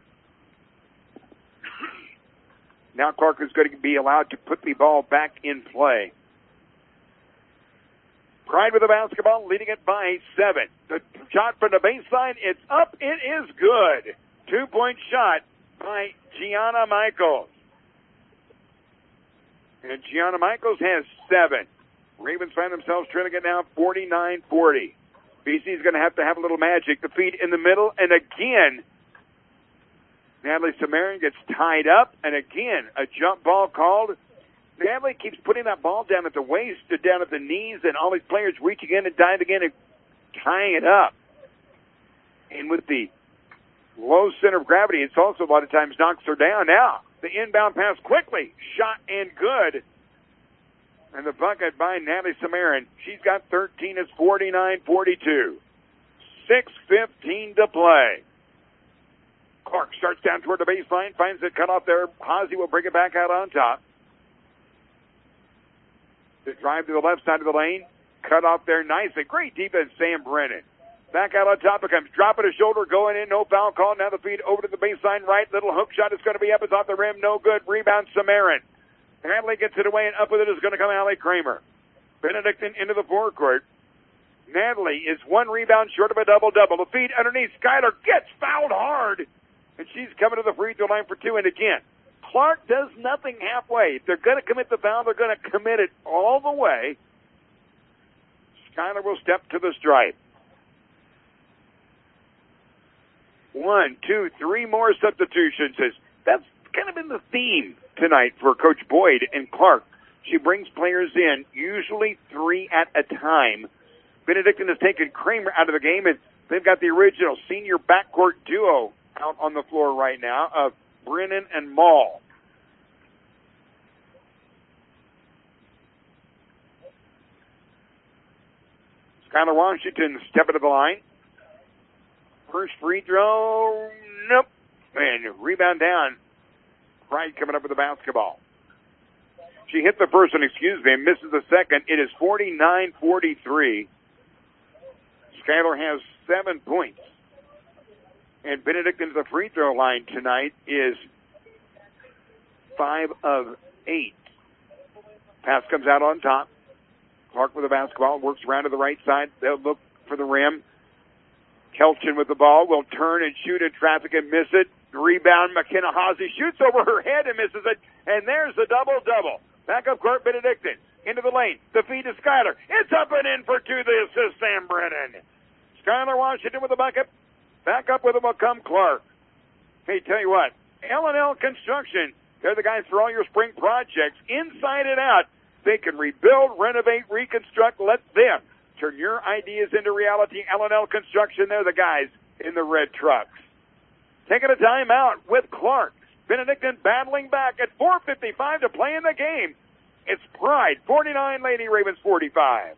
Now Clark is going to be allowed to put the ball back in play. Pride with the basketball, leading it by 7. The shot from the baseline, it's up. It is good. 2-point shot by Gianna Michaels. And Gianna Michaels has 7. Ravens find themselves trailing it now 49-40. BC's going to have a little magic. The feed in the middle, and again, Natalie Samarin gets tied up, and again, a jump ball called. Natalie keeps putting that ball down at the waist, down at the knees, and all these players reaching in and diving in and tying it up. And with the low center of gravity, it's also a lot of times knocks her down. Now, the inbound pass quickly, shot and good. And the bucket by Natalie Samarin. She's got 13. It's 49-42. 6:15 to play. Clark starts down toward the baseline, finds it cut off there. Haase will bring it back out on top. The drive to the left side of the lane, cut off there nicely. Great defense, Sam Brennan. Back out on top it comes, dropping a shoulder, going in, no foul call. Now the feed over to the baseline right. Little hook shot is going to be up. It's off the rim, no good. Rebound, Samarin. Natalie gets it away, and up with it is going to come Allie Kramer. Benedictine into the forecourt. Natalie is 1 rebound short of a double-double. The feed underneath. Skyler gets fouled hard, and she's coming to the free throw line for 2. And again, Clark does nothing halfway. If they're going to commit the foul, they're going to commit it all the way. Skyler will step to the stripe. 1, 2, 3 more substitutions. That's kind of been the theme tonight for Coach Boyd and Clark. She brings players in, usually 3 at a time. Benedictine has taken Kramer out of the game, and they've got the original senior backcourt duo out on the floor right now of Brennan and Mall. Skylar Washington stepping to the line. First free throw, nope. And rebound down. Pride coming up with the basketball. She hit the first one, and misses the second. It is 49-43. Skylar has 7 points. And Benedictine's the free throw line tonight is 5 of 8. Pass comes out on top. Clark with the basketball, works around to the right side. They'll look for the rim. Kelchin with the ball will turn and shoot in traffic and miss it. Rebound, McKenna Haase shoots over her head and misses it. And there's the double-double. Back up court, Benedictine. Into the lane. The feed to Skyler. It's up and in for 2. The assist, Sam Brennan. Skyler Washington with the bucket. Back up with him will come Clark. Hey, tell you what. L&L Construction, they're the guys for all your spring projects. Inside and out. They can rebuild, renovate, reconstruct. Let them turn your ideas into reality. L&L Construction, they're the guys in the red trucks. Taking a timeout with Clark. Benedictine battling back at 4:55 to play in the game. It's Pride 49, Lady Ravens 45.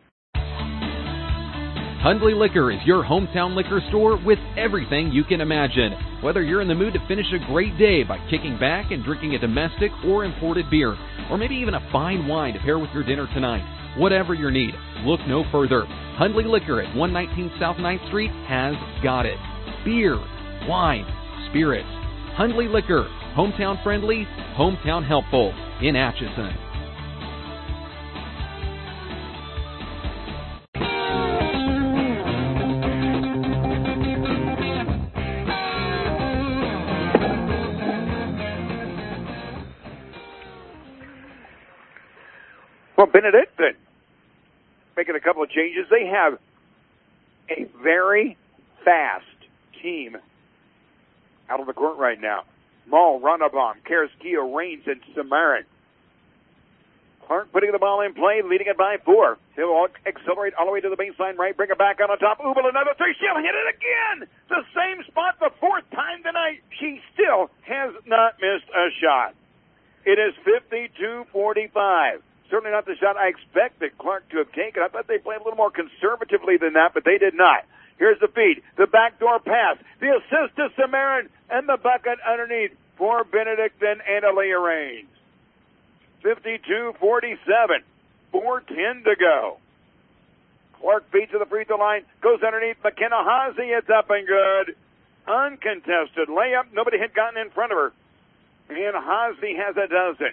Hundley Liquor is your hometown liquor store with everything you can imagine. Whether you're in the mood to finish a great day by kicking back and drinking a domestic or imported beer, or maybe even a fine wine to pair with your dinner tonight, whatever your need, look no further. Hundley Liquor at 119 South 9th Street has got it. Beer, wine, spirits. Hundley Liquor, hometown friendly, hometown helpful in Atchison. Well, Benedictine making a couple of changes. They have a very fast team out on the court right now. Mall, Runabom, Carrasquillo, Raines, and Samarin. Clark putting the ball in play, leading it by 4. He'll accelerate all the way to the baseline right, bring it back on top. Ubel, another 3. She'll hit it again. The same spot the 4th time tonight. She still has not missed a shot. It is 52-45. Certainly not the shot I expected Clark to have taken. I thought they played a little more conservatively than that, but they did not. Here's the feed. The backdoor pass. The assist to Samarin and the bucket underneath for Benedictine and Aaliyah Raines. 52-47. 4:10 to go. Clark feeds to the free throw line, goes underneath McKenna Haase. It's up and good. Uncontested layup. Nobody had gotten in front of her. And Haase has a dozen.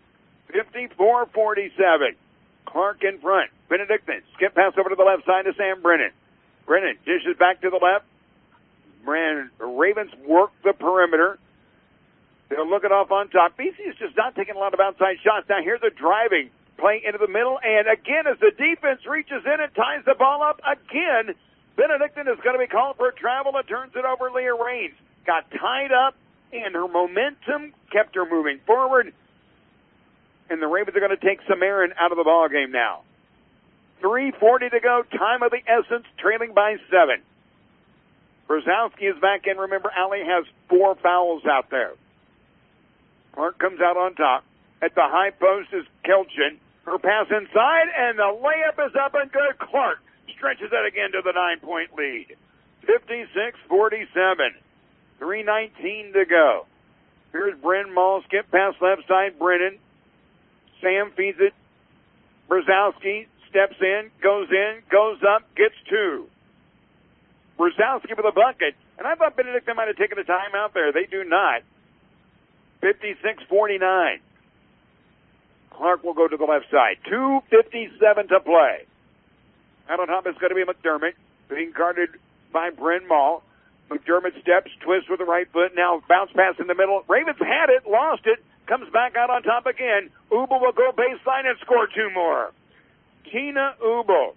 54-47. Clark in front. Benedictine. Skip pass over to the left side to Sam Brennan. Brennan dishes back to the left. Ravens work the perimeter. They'll look it off on top. BC is just not taking a lot of outside shots. Now here's a driving play into the middle. And again, as the defense reaches in and ties the ball up again, Benedictine is going to be called for a travel and turns it over. Leah Raines got tied up, and her momentum kept her moving forward. And the Ravens are going to take Samarin out of the ball game now. 3:40 to go. Time of the essence, trailing by 7. Brzezowski is back in. Remember, Allie has 4 fouls out there. Clark comes out on top. At the high post is Kelchin. Her pass inside, and the layup is up and good. Clark stretches it again to the 9-point lead. 56-47. 3:19 to go. Here's Bryn Mall. Skip pass left side. Brennan. Sam feeds it. Brzezowski steps in, goes up, gets 2. Brzezowski with a bucket. And I thought Benedictine might have taken a timeout there. They do not. 56-49. Clark will go to the left side. 2:57 to play. Out on top is going to be McDermott, being guarded by Bryn Mall. McDermott steps, twists with the right foot. Now bounce pass in the middle. Ravens had it, lost it. Comes back out on top again. Ubel will go baseline and score 2 more. Tina Ubel.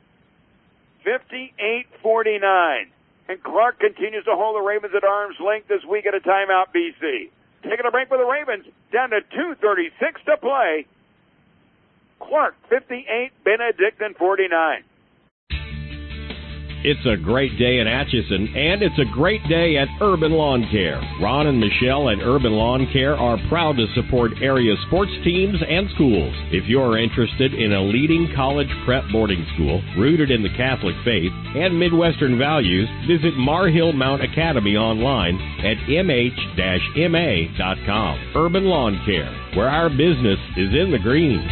58-49. And Clark continues to hold the Ravens at arm's length as we get a timeout, BC. Taking a break with the Ravens. Down to 2:36 to play. Clark 58, Benedictine 49. It's a great day in Atchison, and it's a great day at Urban Lawn Care. Ron and Michelle at Urban Lawn Care are proud to support area sports teams and schools. If you're interested in a leading college prep boarding school rooted in the Catholic faith and Midwestern values, visit Marhill Mount Academy online at mh-ma.com. Urban Lawn Care, where our business is in the green.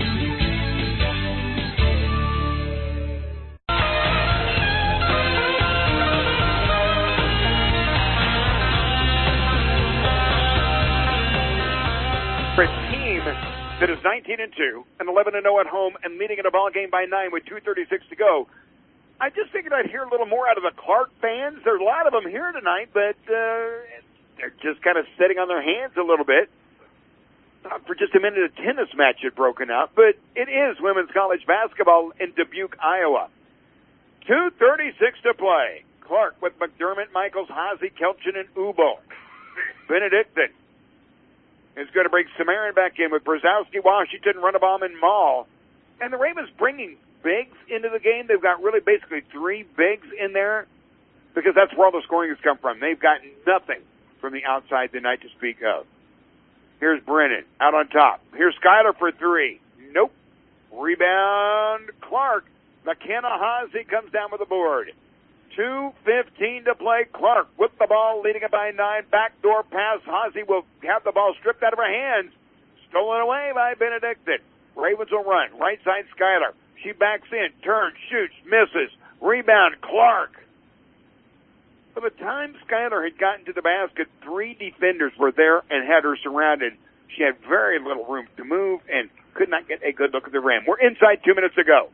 For a team that is 19-2 and 11-0 at home and leading in a ball game by 9 with 2:36 to go, I just figured I'd hear a little more out of the Clark fans. There's a lot of them here tonight, but they're just kind of sitting on their hands a little bit. For just a minute, a tennis match had broken out, but it is women's college basketball in Dubuque, Iowa. 2:36 to play. Clark with McDermott, Michaels, Haase, Kelchin, and Ubel. Benedictine is going to bring Samarin back in with Brzezowski, Washington, Runabaum, and Mall. And the Ravens bringing bigs into the game. They've got really basically 3 bigs in there because that's where all the scoring has come from. They've got nothing from the outside tonight to speak of. Here's Brennan out on top. Here's Schuyler for 3. Nope. Rebound, Clark. McKenna Haase comes down with the board. 2:15 to play. Clark with the ball, leading it by 9. Backdoor pass. Haase will have the ball stripped out of her hands. Stolen away by Benedictine. Ravens will run. Right side, Schuyler. She backs in, turns, shoots, misses. Rebound, Clark. By the time Schuyler had gotten to the basket, 3 defenders were there and had her surrounded. She had very little room to move and could not get a good look at the rim. We're inside 2 minutes to go.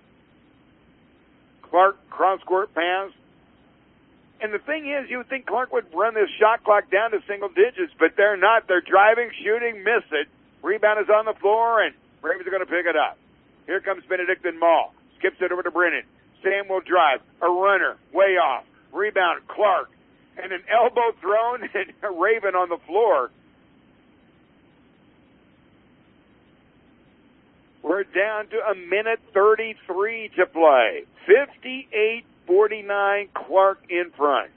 Clark, cross-court pass. And the thing is, you would think Clark would run this shot clock down to single digits, but they're not. They're driving, shooting, miss it. Rebound is on the floor, and Ravens are going to pick it up. Here comes Benedictine Mall. Skips it over to Brennan. Sam will drive. A runner, way off. Rebound, Clark. And an elbow thrown, and a Raven on the floor. We're down to 1:33 to play. 58-49, Clark in front.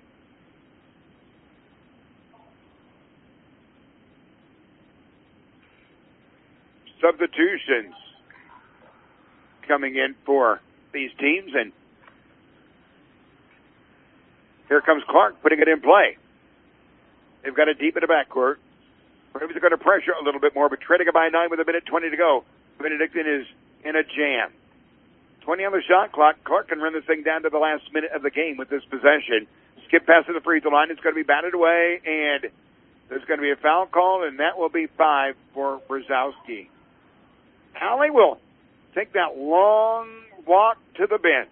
Substitutions coming in for these teams, and here comes Clark putting it in play. They've got it deep in the backcourt. Ravens are going to pressure a little bit more, but trailing it by 9 with 1:20 to go. Benedictine is in a jam. 20 on the shot clock. Clark can run this thing down to the last minute of the game with this possession. Skip past to the free throw line. It's going to be batted away, and there's going to be a foul call, and that will be 5 for Brzezowski. Allie will take that long walk to the bench.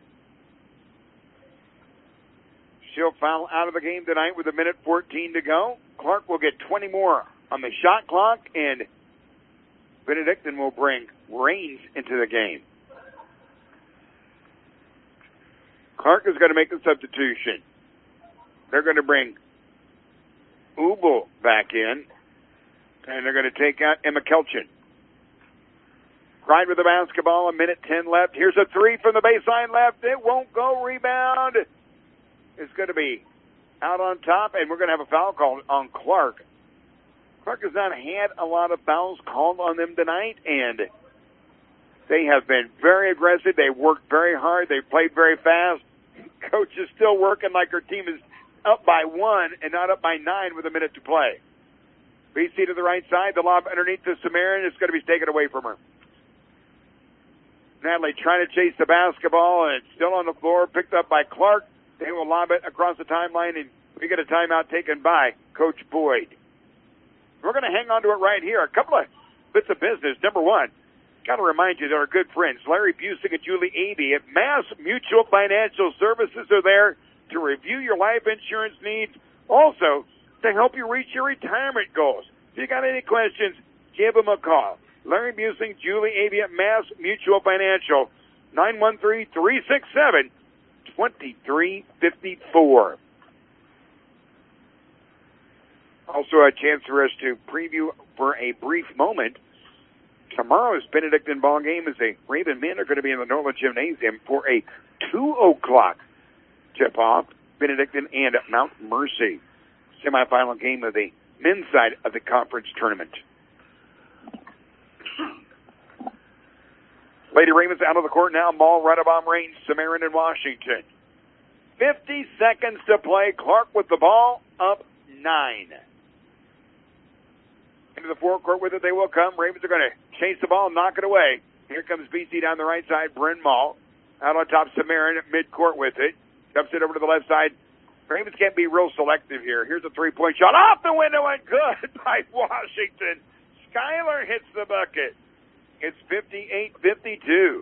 She'll foul out of the game tonight with 1:14 to go. Clark will get 20 more on the shot clock, and Benedictine will bring Raines into the game. Clark is going to make the substitution. They're going to bring Ubel back in, and they're going to take out Emma Kelchin. Pride with the basketball, 1:10 left. Here's a three from the baseline left. It won't go. Rebound. It's going to be out on top, and we're going to have a foul called on Clark. Clark has not had a lot of fouls called on them tonight, and they have been very aggressive. They worked very hard. They played very fast. Coach is still working like her team is up by 1 and not up by 9 with a minute to play. BC to the right side. The lob underneath to Samarin. It's going to be taken away from her. Natalie trying to chase the basketball, and it's still on the floor, picked up by Clark. They will lob it across the timeline, and we get a timeout taken by Coach Boyd. We're going to hang on to it right here. A couple of bits of business. Number one, got to remind you that our good friends, Larry Busing and Julie Avey at Mass Mutual Financial Services are there to review your life insurance needs, also to help you reach your retirement goals. If you got any questions, give them a call. Larry Busing, Julie Avey at Mass Mutual Financial, 913-367-2354. Also a chance for us to preview for a brief moment tomorrow's Benedictine ball game, as the Raven men are going to be in the Norland Gymnasium for a 2 o'clock tip-off. Benedictine and Mount Mercy, semifinal game of the men's side of the conference tournament. Lady Ravens out of the court now. Ball right above range. Samarin in Washington. 50 seconds to play. Clark with the ball, up 9. Into the forecourt with it they will come. Ravens are going to chase the ball, knock it away. Here comes BC down the right side. Bryn Mall out on top. Samarin at midcourt with it. Dumps it over to the left side. Ravens can't be real selective here. Here's a three-point shot off the window and good by Washington. Schuyler hits the bucket. It's 58-52.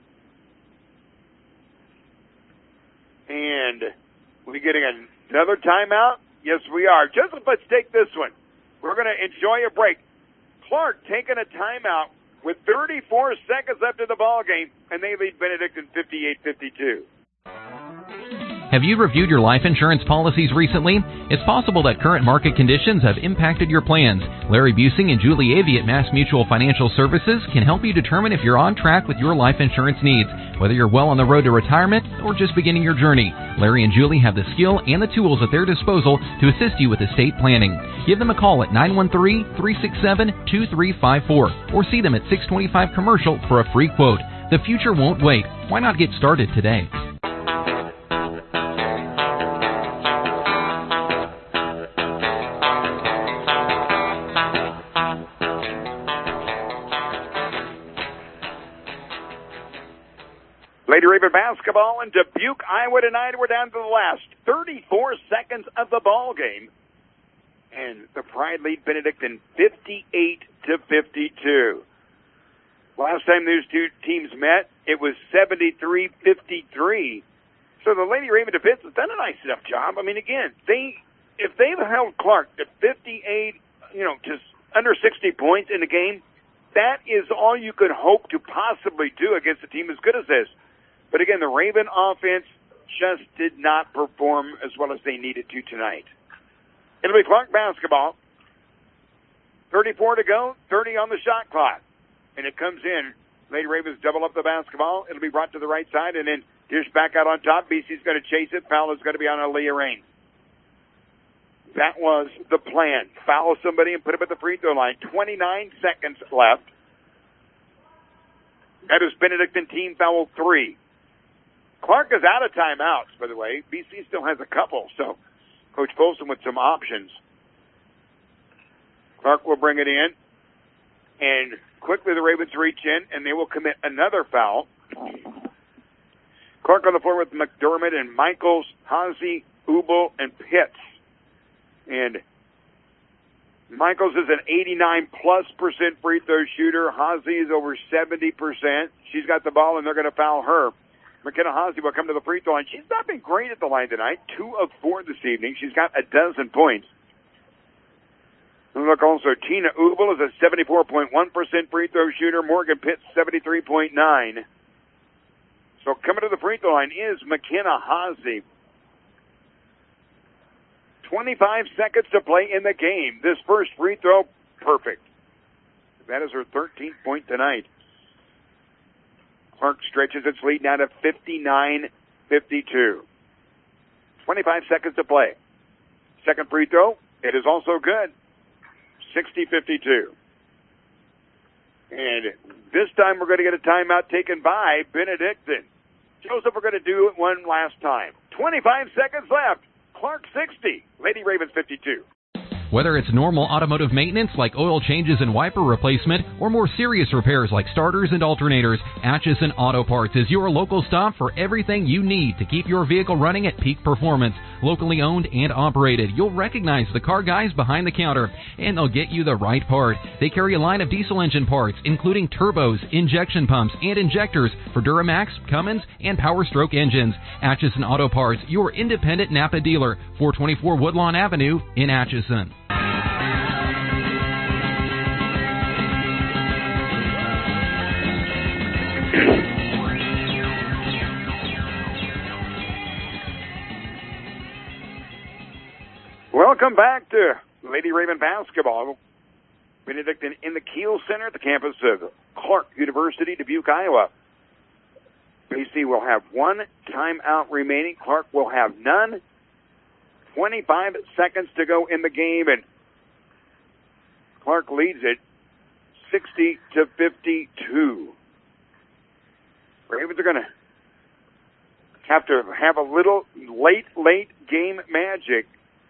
And we getting another timeout? Yes, we are. Joseph, let's take this one. We're going to enjoy a break. Clark taking a timeout with 34 seconds left in the ball game, and they lead Benedictine 58-52. Have you reviewed your life insurance policies recently? It's possible that current market conditions have impacted your plans. Larry Busing and Julie Avey at Mass Mutual Financial Services can help you determine if you're on track with your life insurance needs, whether you're well on the road to retirement or just beginning your journey. Larry and Julie have the skill and the tools at their disposal to assist you with estate planning. Give them a call at 913-367-2354 or see them at 625 Commercial for a free quote. The future won't wait. Why not get started today? Lady Raven basketball in Dubuque, Iowa tonight. We're down to the last 34 seconds of the ball game. And the Pride lead Benedictine 58-52. Last time these two teams met, it was 73-53. So the Lady Raven defense has done a nice enough job. I mean, again, if they've held Clark to 58, just under 60 points in the game, that is all you could hope to possibly do against a team as good as this. But again, the Raven offense just did not perform as well as they needed to tonight. It'll be Clark basketball. 34 to go, 30 on the shot clock. And it comes in. Lady Ravens double up the basketball. It'll be brought to the right side, and then dish back out on top. BC's going to chase it. Foul is going to be on Aaliyah Rain. That was the plan. Foul somebody and put him at the free throw line. 29 seconds left. That is Benedictine team foul 3. Clark is out of timeouts, by the way. BC still has a couple, so Coach Folsom with some options. Clark will bring it in, and quickly the Ravens reach in, and they will commit another foul. Clark on the floor with McDermott and Michaels, Haase, Ubel, and Pitts. And Michaels is an 89+% free throw shooter. Haase is over 70%. She's got the ball, and they're going to foul her. McKenna Haase will come to the free throw line. She's not been great at the line tonight. 2 of 4 this evening. She's got 12 points. And look, also, Tina Ubel is a 74.1% free throw shooter. Morgan Pitts, 73.9%. So coming to the free throw line is McKenna Haase. 25 seconds to play in the game. This first free throw, perfect. That is her 13th point tonight. Clark stretches its lead now to 59-52. 25 seconds to play. Second free throw, it is also good. 60-52. And this time we're going to get a timeout taken by Benedictine. Joseph, we're going to do it one last time. 25 seconds left. Clark 60, Lady Ravens 52. Whether it's normal automotive maintenance like oil changes and wiper replacement, or more serious repairs like starters and alternators, Atchison Auto Parts is your local stop for everything you need to keep your vehicle running at peak performance. Locally owned and operated, you'll recognize the car guys behind the counter, and they'll get you the right part. They carry a line of diesel engine parts, including turbos, injection pumps, and injectors for Duramax, Cummins, and Power Stroke engines. Atchison Auto Parts, your independent Napa dealer, 424 Woodlawn Avenue in Atchison. Welcome back to Lady Raven basketball. Benedictine in the Kiel Center at the campus of Clark University, Dubuque, Iowa. BC will have 1 timeout remaining. Clark will have none. 25 seconds to go in the game, and Clark leads it 60-52. Ravens are going to have a little late game magic.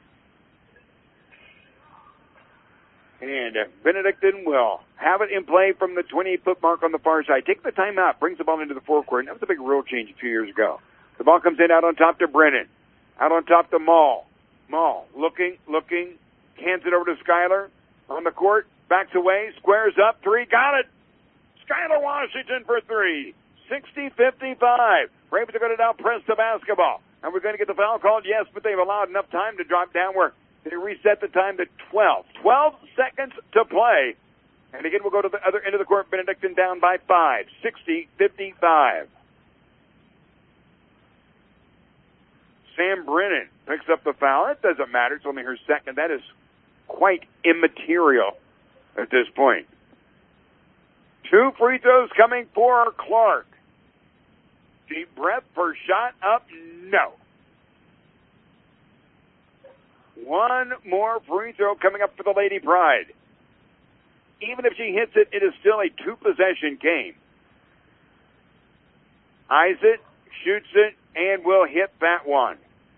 And Benedictine will have it in play from the 28-foot mark on the far side. Take the timeout, brings the ball into the forecourt. That was a big rule change a few years ago. The ball comes in out on top to Brennan. Out on top to Maul. Maul looking, hands it over to Skylar. On the court, backs away, squares up, 3, got it. Skylar Washington for 3. 60-55. Ravens are going to now press the basketball. And we're going to get the foul called, yes, but they've allowed enough time to drop down where they reset the time to 12. 12 seconds to play. And again, we'll go to the other end of the court. Benedictine down by 5. 60-55. Sam Brennan picks up the foul. It doesn't matter. It's only her second. That is quite immaterial at this point. 2 free throws coming for Clark. Deep breath, first shot up, no. 1 more free throw coming up for the Lady Pride. Even if she hits it, it is still a 2-possession game. Eyes it, shoots it, and will hit that one.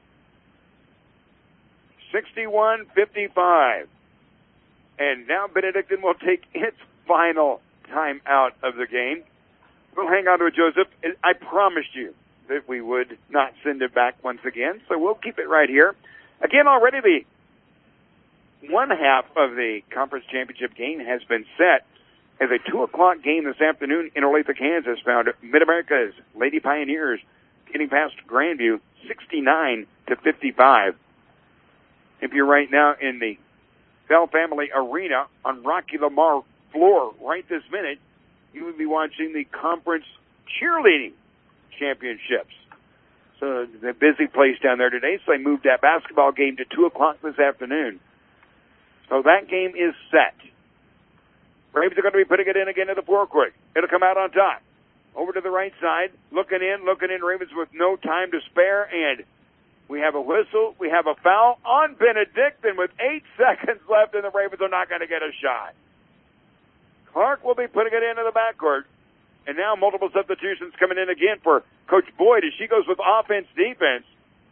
61-55. And now Benedictine will take its final time out of the game. We'll hang on to it, Joseph. I promised you that we would not send it back once again, so we'll keep it right here. Again, already the one half of the conference championship game has been set as a 2 o'clock game this afternoon in Olathe, Kansas, found Mid-America's Lady Pioneers getting past Grandview 69-55. If you're right now in the Bell Family Arena on Rocky Lamar floor right this minute, you would be watching the conference cheerleading championships. So it's a busy place down there today, so they moved that basketball game to 2 o'clock this afternoon. So that game is set. Braves are going to be putting it in again to the forecourt. It'll come out on top. Over to the right side, looking in, Ravens with no time to spare, and we have a whistle, we have a foul on Benedictine with 8 seconds left, and the Ravens are not going to get a shot. Clark will be putting it into the backcourt. And now multiple substitutions coming in again for Coach Boyd as she goes with offense, defense.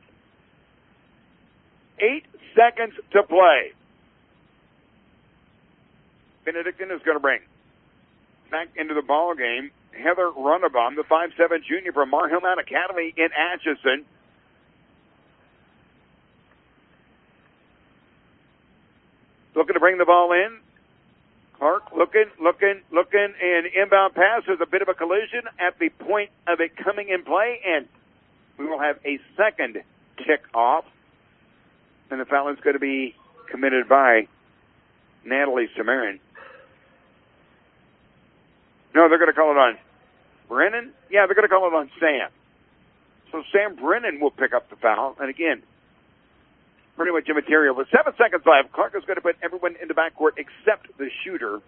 8 seconds to play. Benedictine is going to bring back into the ball game. Heather Runnebaum, the 5'7" junior from Mar Hill Mount Academy in Atchison. Looking to bring the ball in. Clark looking, and inbound pass. There's a bit of a collision at the point of it coming in play, and we will have a second tick off. And the foul is going to be committed by Natalie Samarin. No, they're going to call it on Brennan? Yeah, they're going to call it on Sam. So Sam Brennan will pick up the foul. And again, pretty much immaterial. With 7 seconds left, Clark is going to put everyone in the backcourt except the shooter.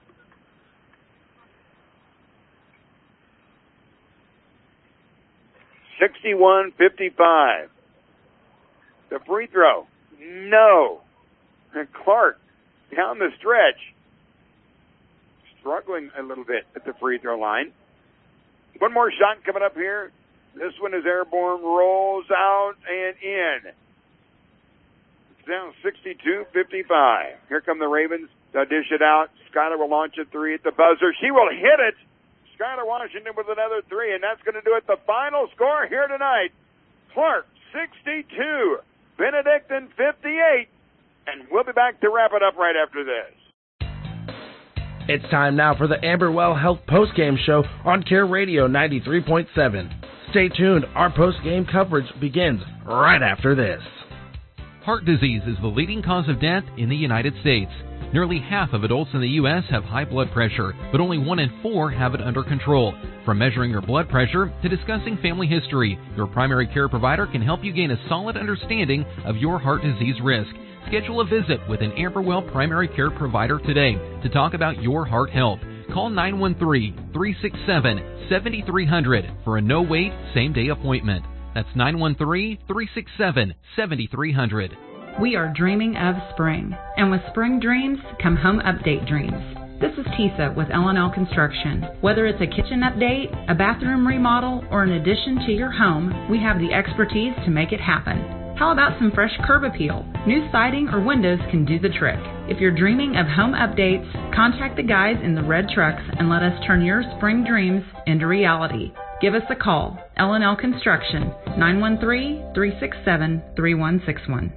(61-55). The free throw. No. And Clark, down the stretch, struggling a little bit at the free throw line. One more shot coming up here. This one is airborne, rolls out and in. It's down 62-55. Here come the Ravens. They'll dish it out. Skylar will launch a three at the buzzer. She will hit it. Skylar Washington with another three, and that's going to do it. The final score here tonight. Clark 62, Benedictine 58. And we'll be back to wrap it up right after this. It's time now for the Amberwell Health Postgame Show on Care Radio 93.7. Stay tuned. Our postgame coverage begins right after this. Heart disease is the leading cause of death in the United States. Nearly half of adults in the U.S. have high blood pressure, but only 1 in 4 have it under control. From measuring your blood pressure to discussing family history, your primary care provider can help you gain a solid understanding of your heart disease risk. Schedule a visit with an Amberwell primary care provider today to talk about your heart health. Call 913-367-7300 for a no-wait, same-day appointment. That's 913-367-7300. We are dreaming of spring, and with spring dreams come home update dreams. This is Tisa with L&L Construction. Whether it's a kitchen update, a bathroom remodel, or an addition to your home, we have the expertise to make it happen. How about some fresh curb appeal? New siding or windows can do the trick. If you're dreaming of home updates, contact the guys in the red trucks and let us turn your spring dreams into reality. Give us a call. L&L Construction, 913-367-3161.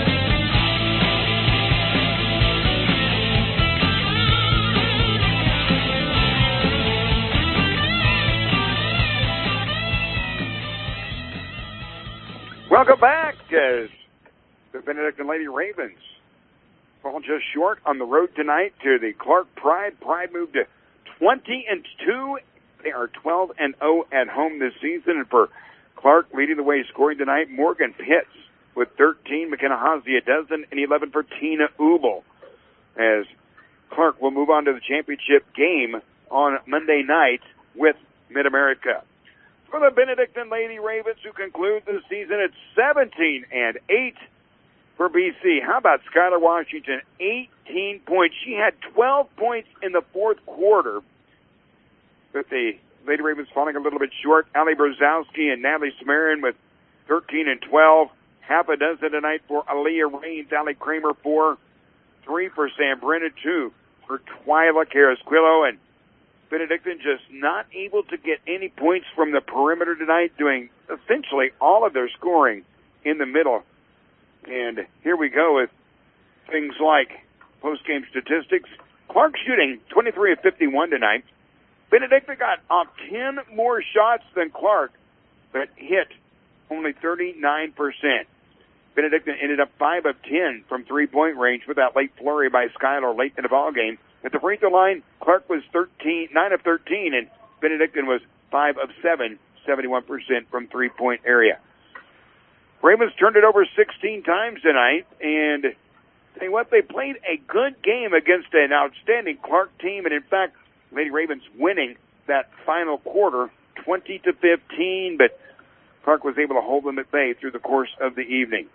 Welcome back as the Benedictine Lady Ravens fall just short on the road tonight to the Clark Pride. Pride moved to 20-2. They are 12-0 at home this season. And for Clark, leading the way scoring tonight, Morgan Pitts with 13, McKenna Hosey a dozen, and 11 for Tina Ubel. As Clark will move on to the championship game on Monday night with Mid-America. For the Benedictine Lady Ravens, who conclude the season at 17-8 for BC. How about Skylar Washington? 18 points. She had 12 points in the fourth quarter. With the Lady Ravens falling a little bit short. Allie Brzezowski and Natalie Samarin with 13 and 12. Half a dozen tonight for Aaliyah Raines. Allie Kramer 4. 3 for Sam Brennan. 2 for Twyla Carrasquillo. And Benedictine just not able to get any points from the perimeter tonight, doing essentially all of their scoring in the middle. And here we go with things like post-game statistics. Clark shooting 23 of 51 tonight. Benedictine got off 10 more shots than Clark, but hit only 39%. Benedictine ended up 5 of 10 from three-point range with that late flurry by Skylar late in the ballgame. At the free throw line, Clark was 9 of 13, and Benedictine was 5 of 7, 71% from three-point area. Ravens turned it over 16 times tonight, and tell you what, they played a good game against an outstanding Clark team, and in fact, Lady Ravens winning that final quarter 20-15, but Clark was able to hold them at bay through the course of the evening.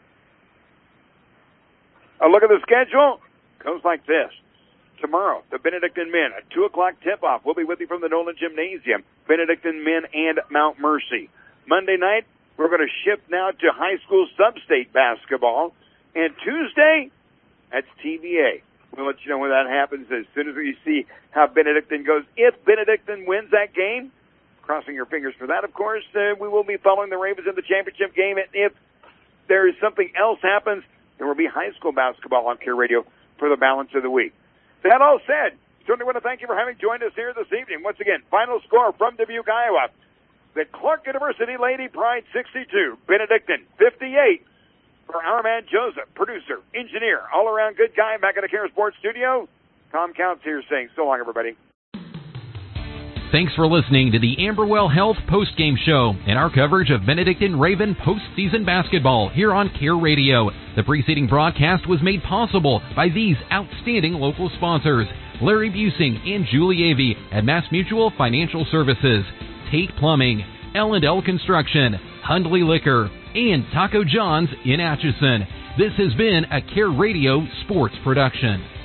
A look at the schedule goes like this. Tomorrow, the Benedictine men, a 2 o'clock tip-off. We'll be with you from the Nolan Gymnasium, Benedictine men and Mount Mercy. Monday night, we're going to shift now to high school sub-state basketball. And Tuesday, that's TVA. We'll let you know when that happens as soon as we see how Benedictine goes. If Benedictine wins that game, crossing your fingers for that, of course, we will be following the Ravens in the championship game. And if there is something else happens, there will be high school basketball on Care Radio for the balance of the week. That all said, certainly want to thank you for having joined us here this evening. Once again, final score from Dubuque, Iowa. The Clark University Lady Pride 62, Benedictine 58. For our man Joseph, producer, engineer, all-around good guy back at the Care Sports Studio, Tom Counts here saying so long, everybody. Thanks for listening to the Amberwell Health Postgame Show and our coverage of Benedictine Raven postseason basketball here on Care Radio. The preceding broadcast was made possible by these outstanding local sponsors: Larry Busing and Julie Avey at Mass Mutual Financial Services, Tate Plumbing, L&L Construction, Hundley Liquor, and Taco John's in Atchison. This has been a Care Radio sports production.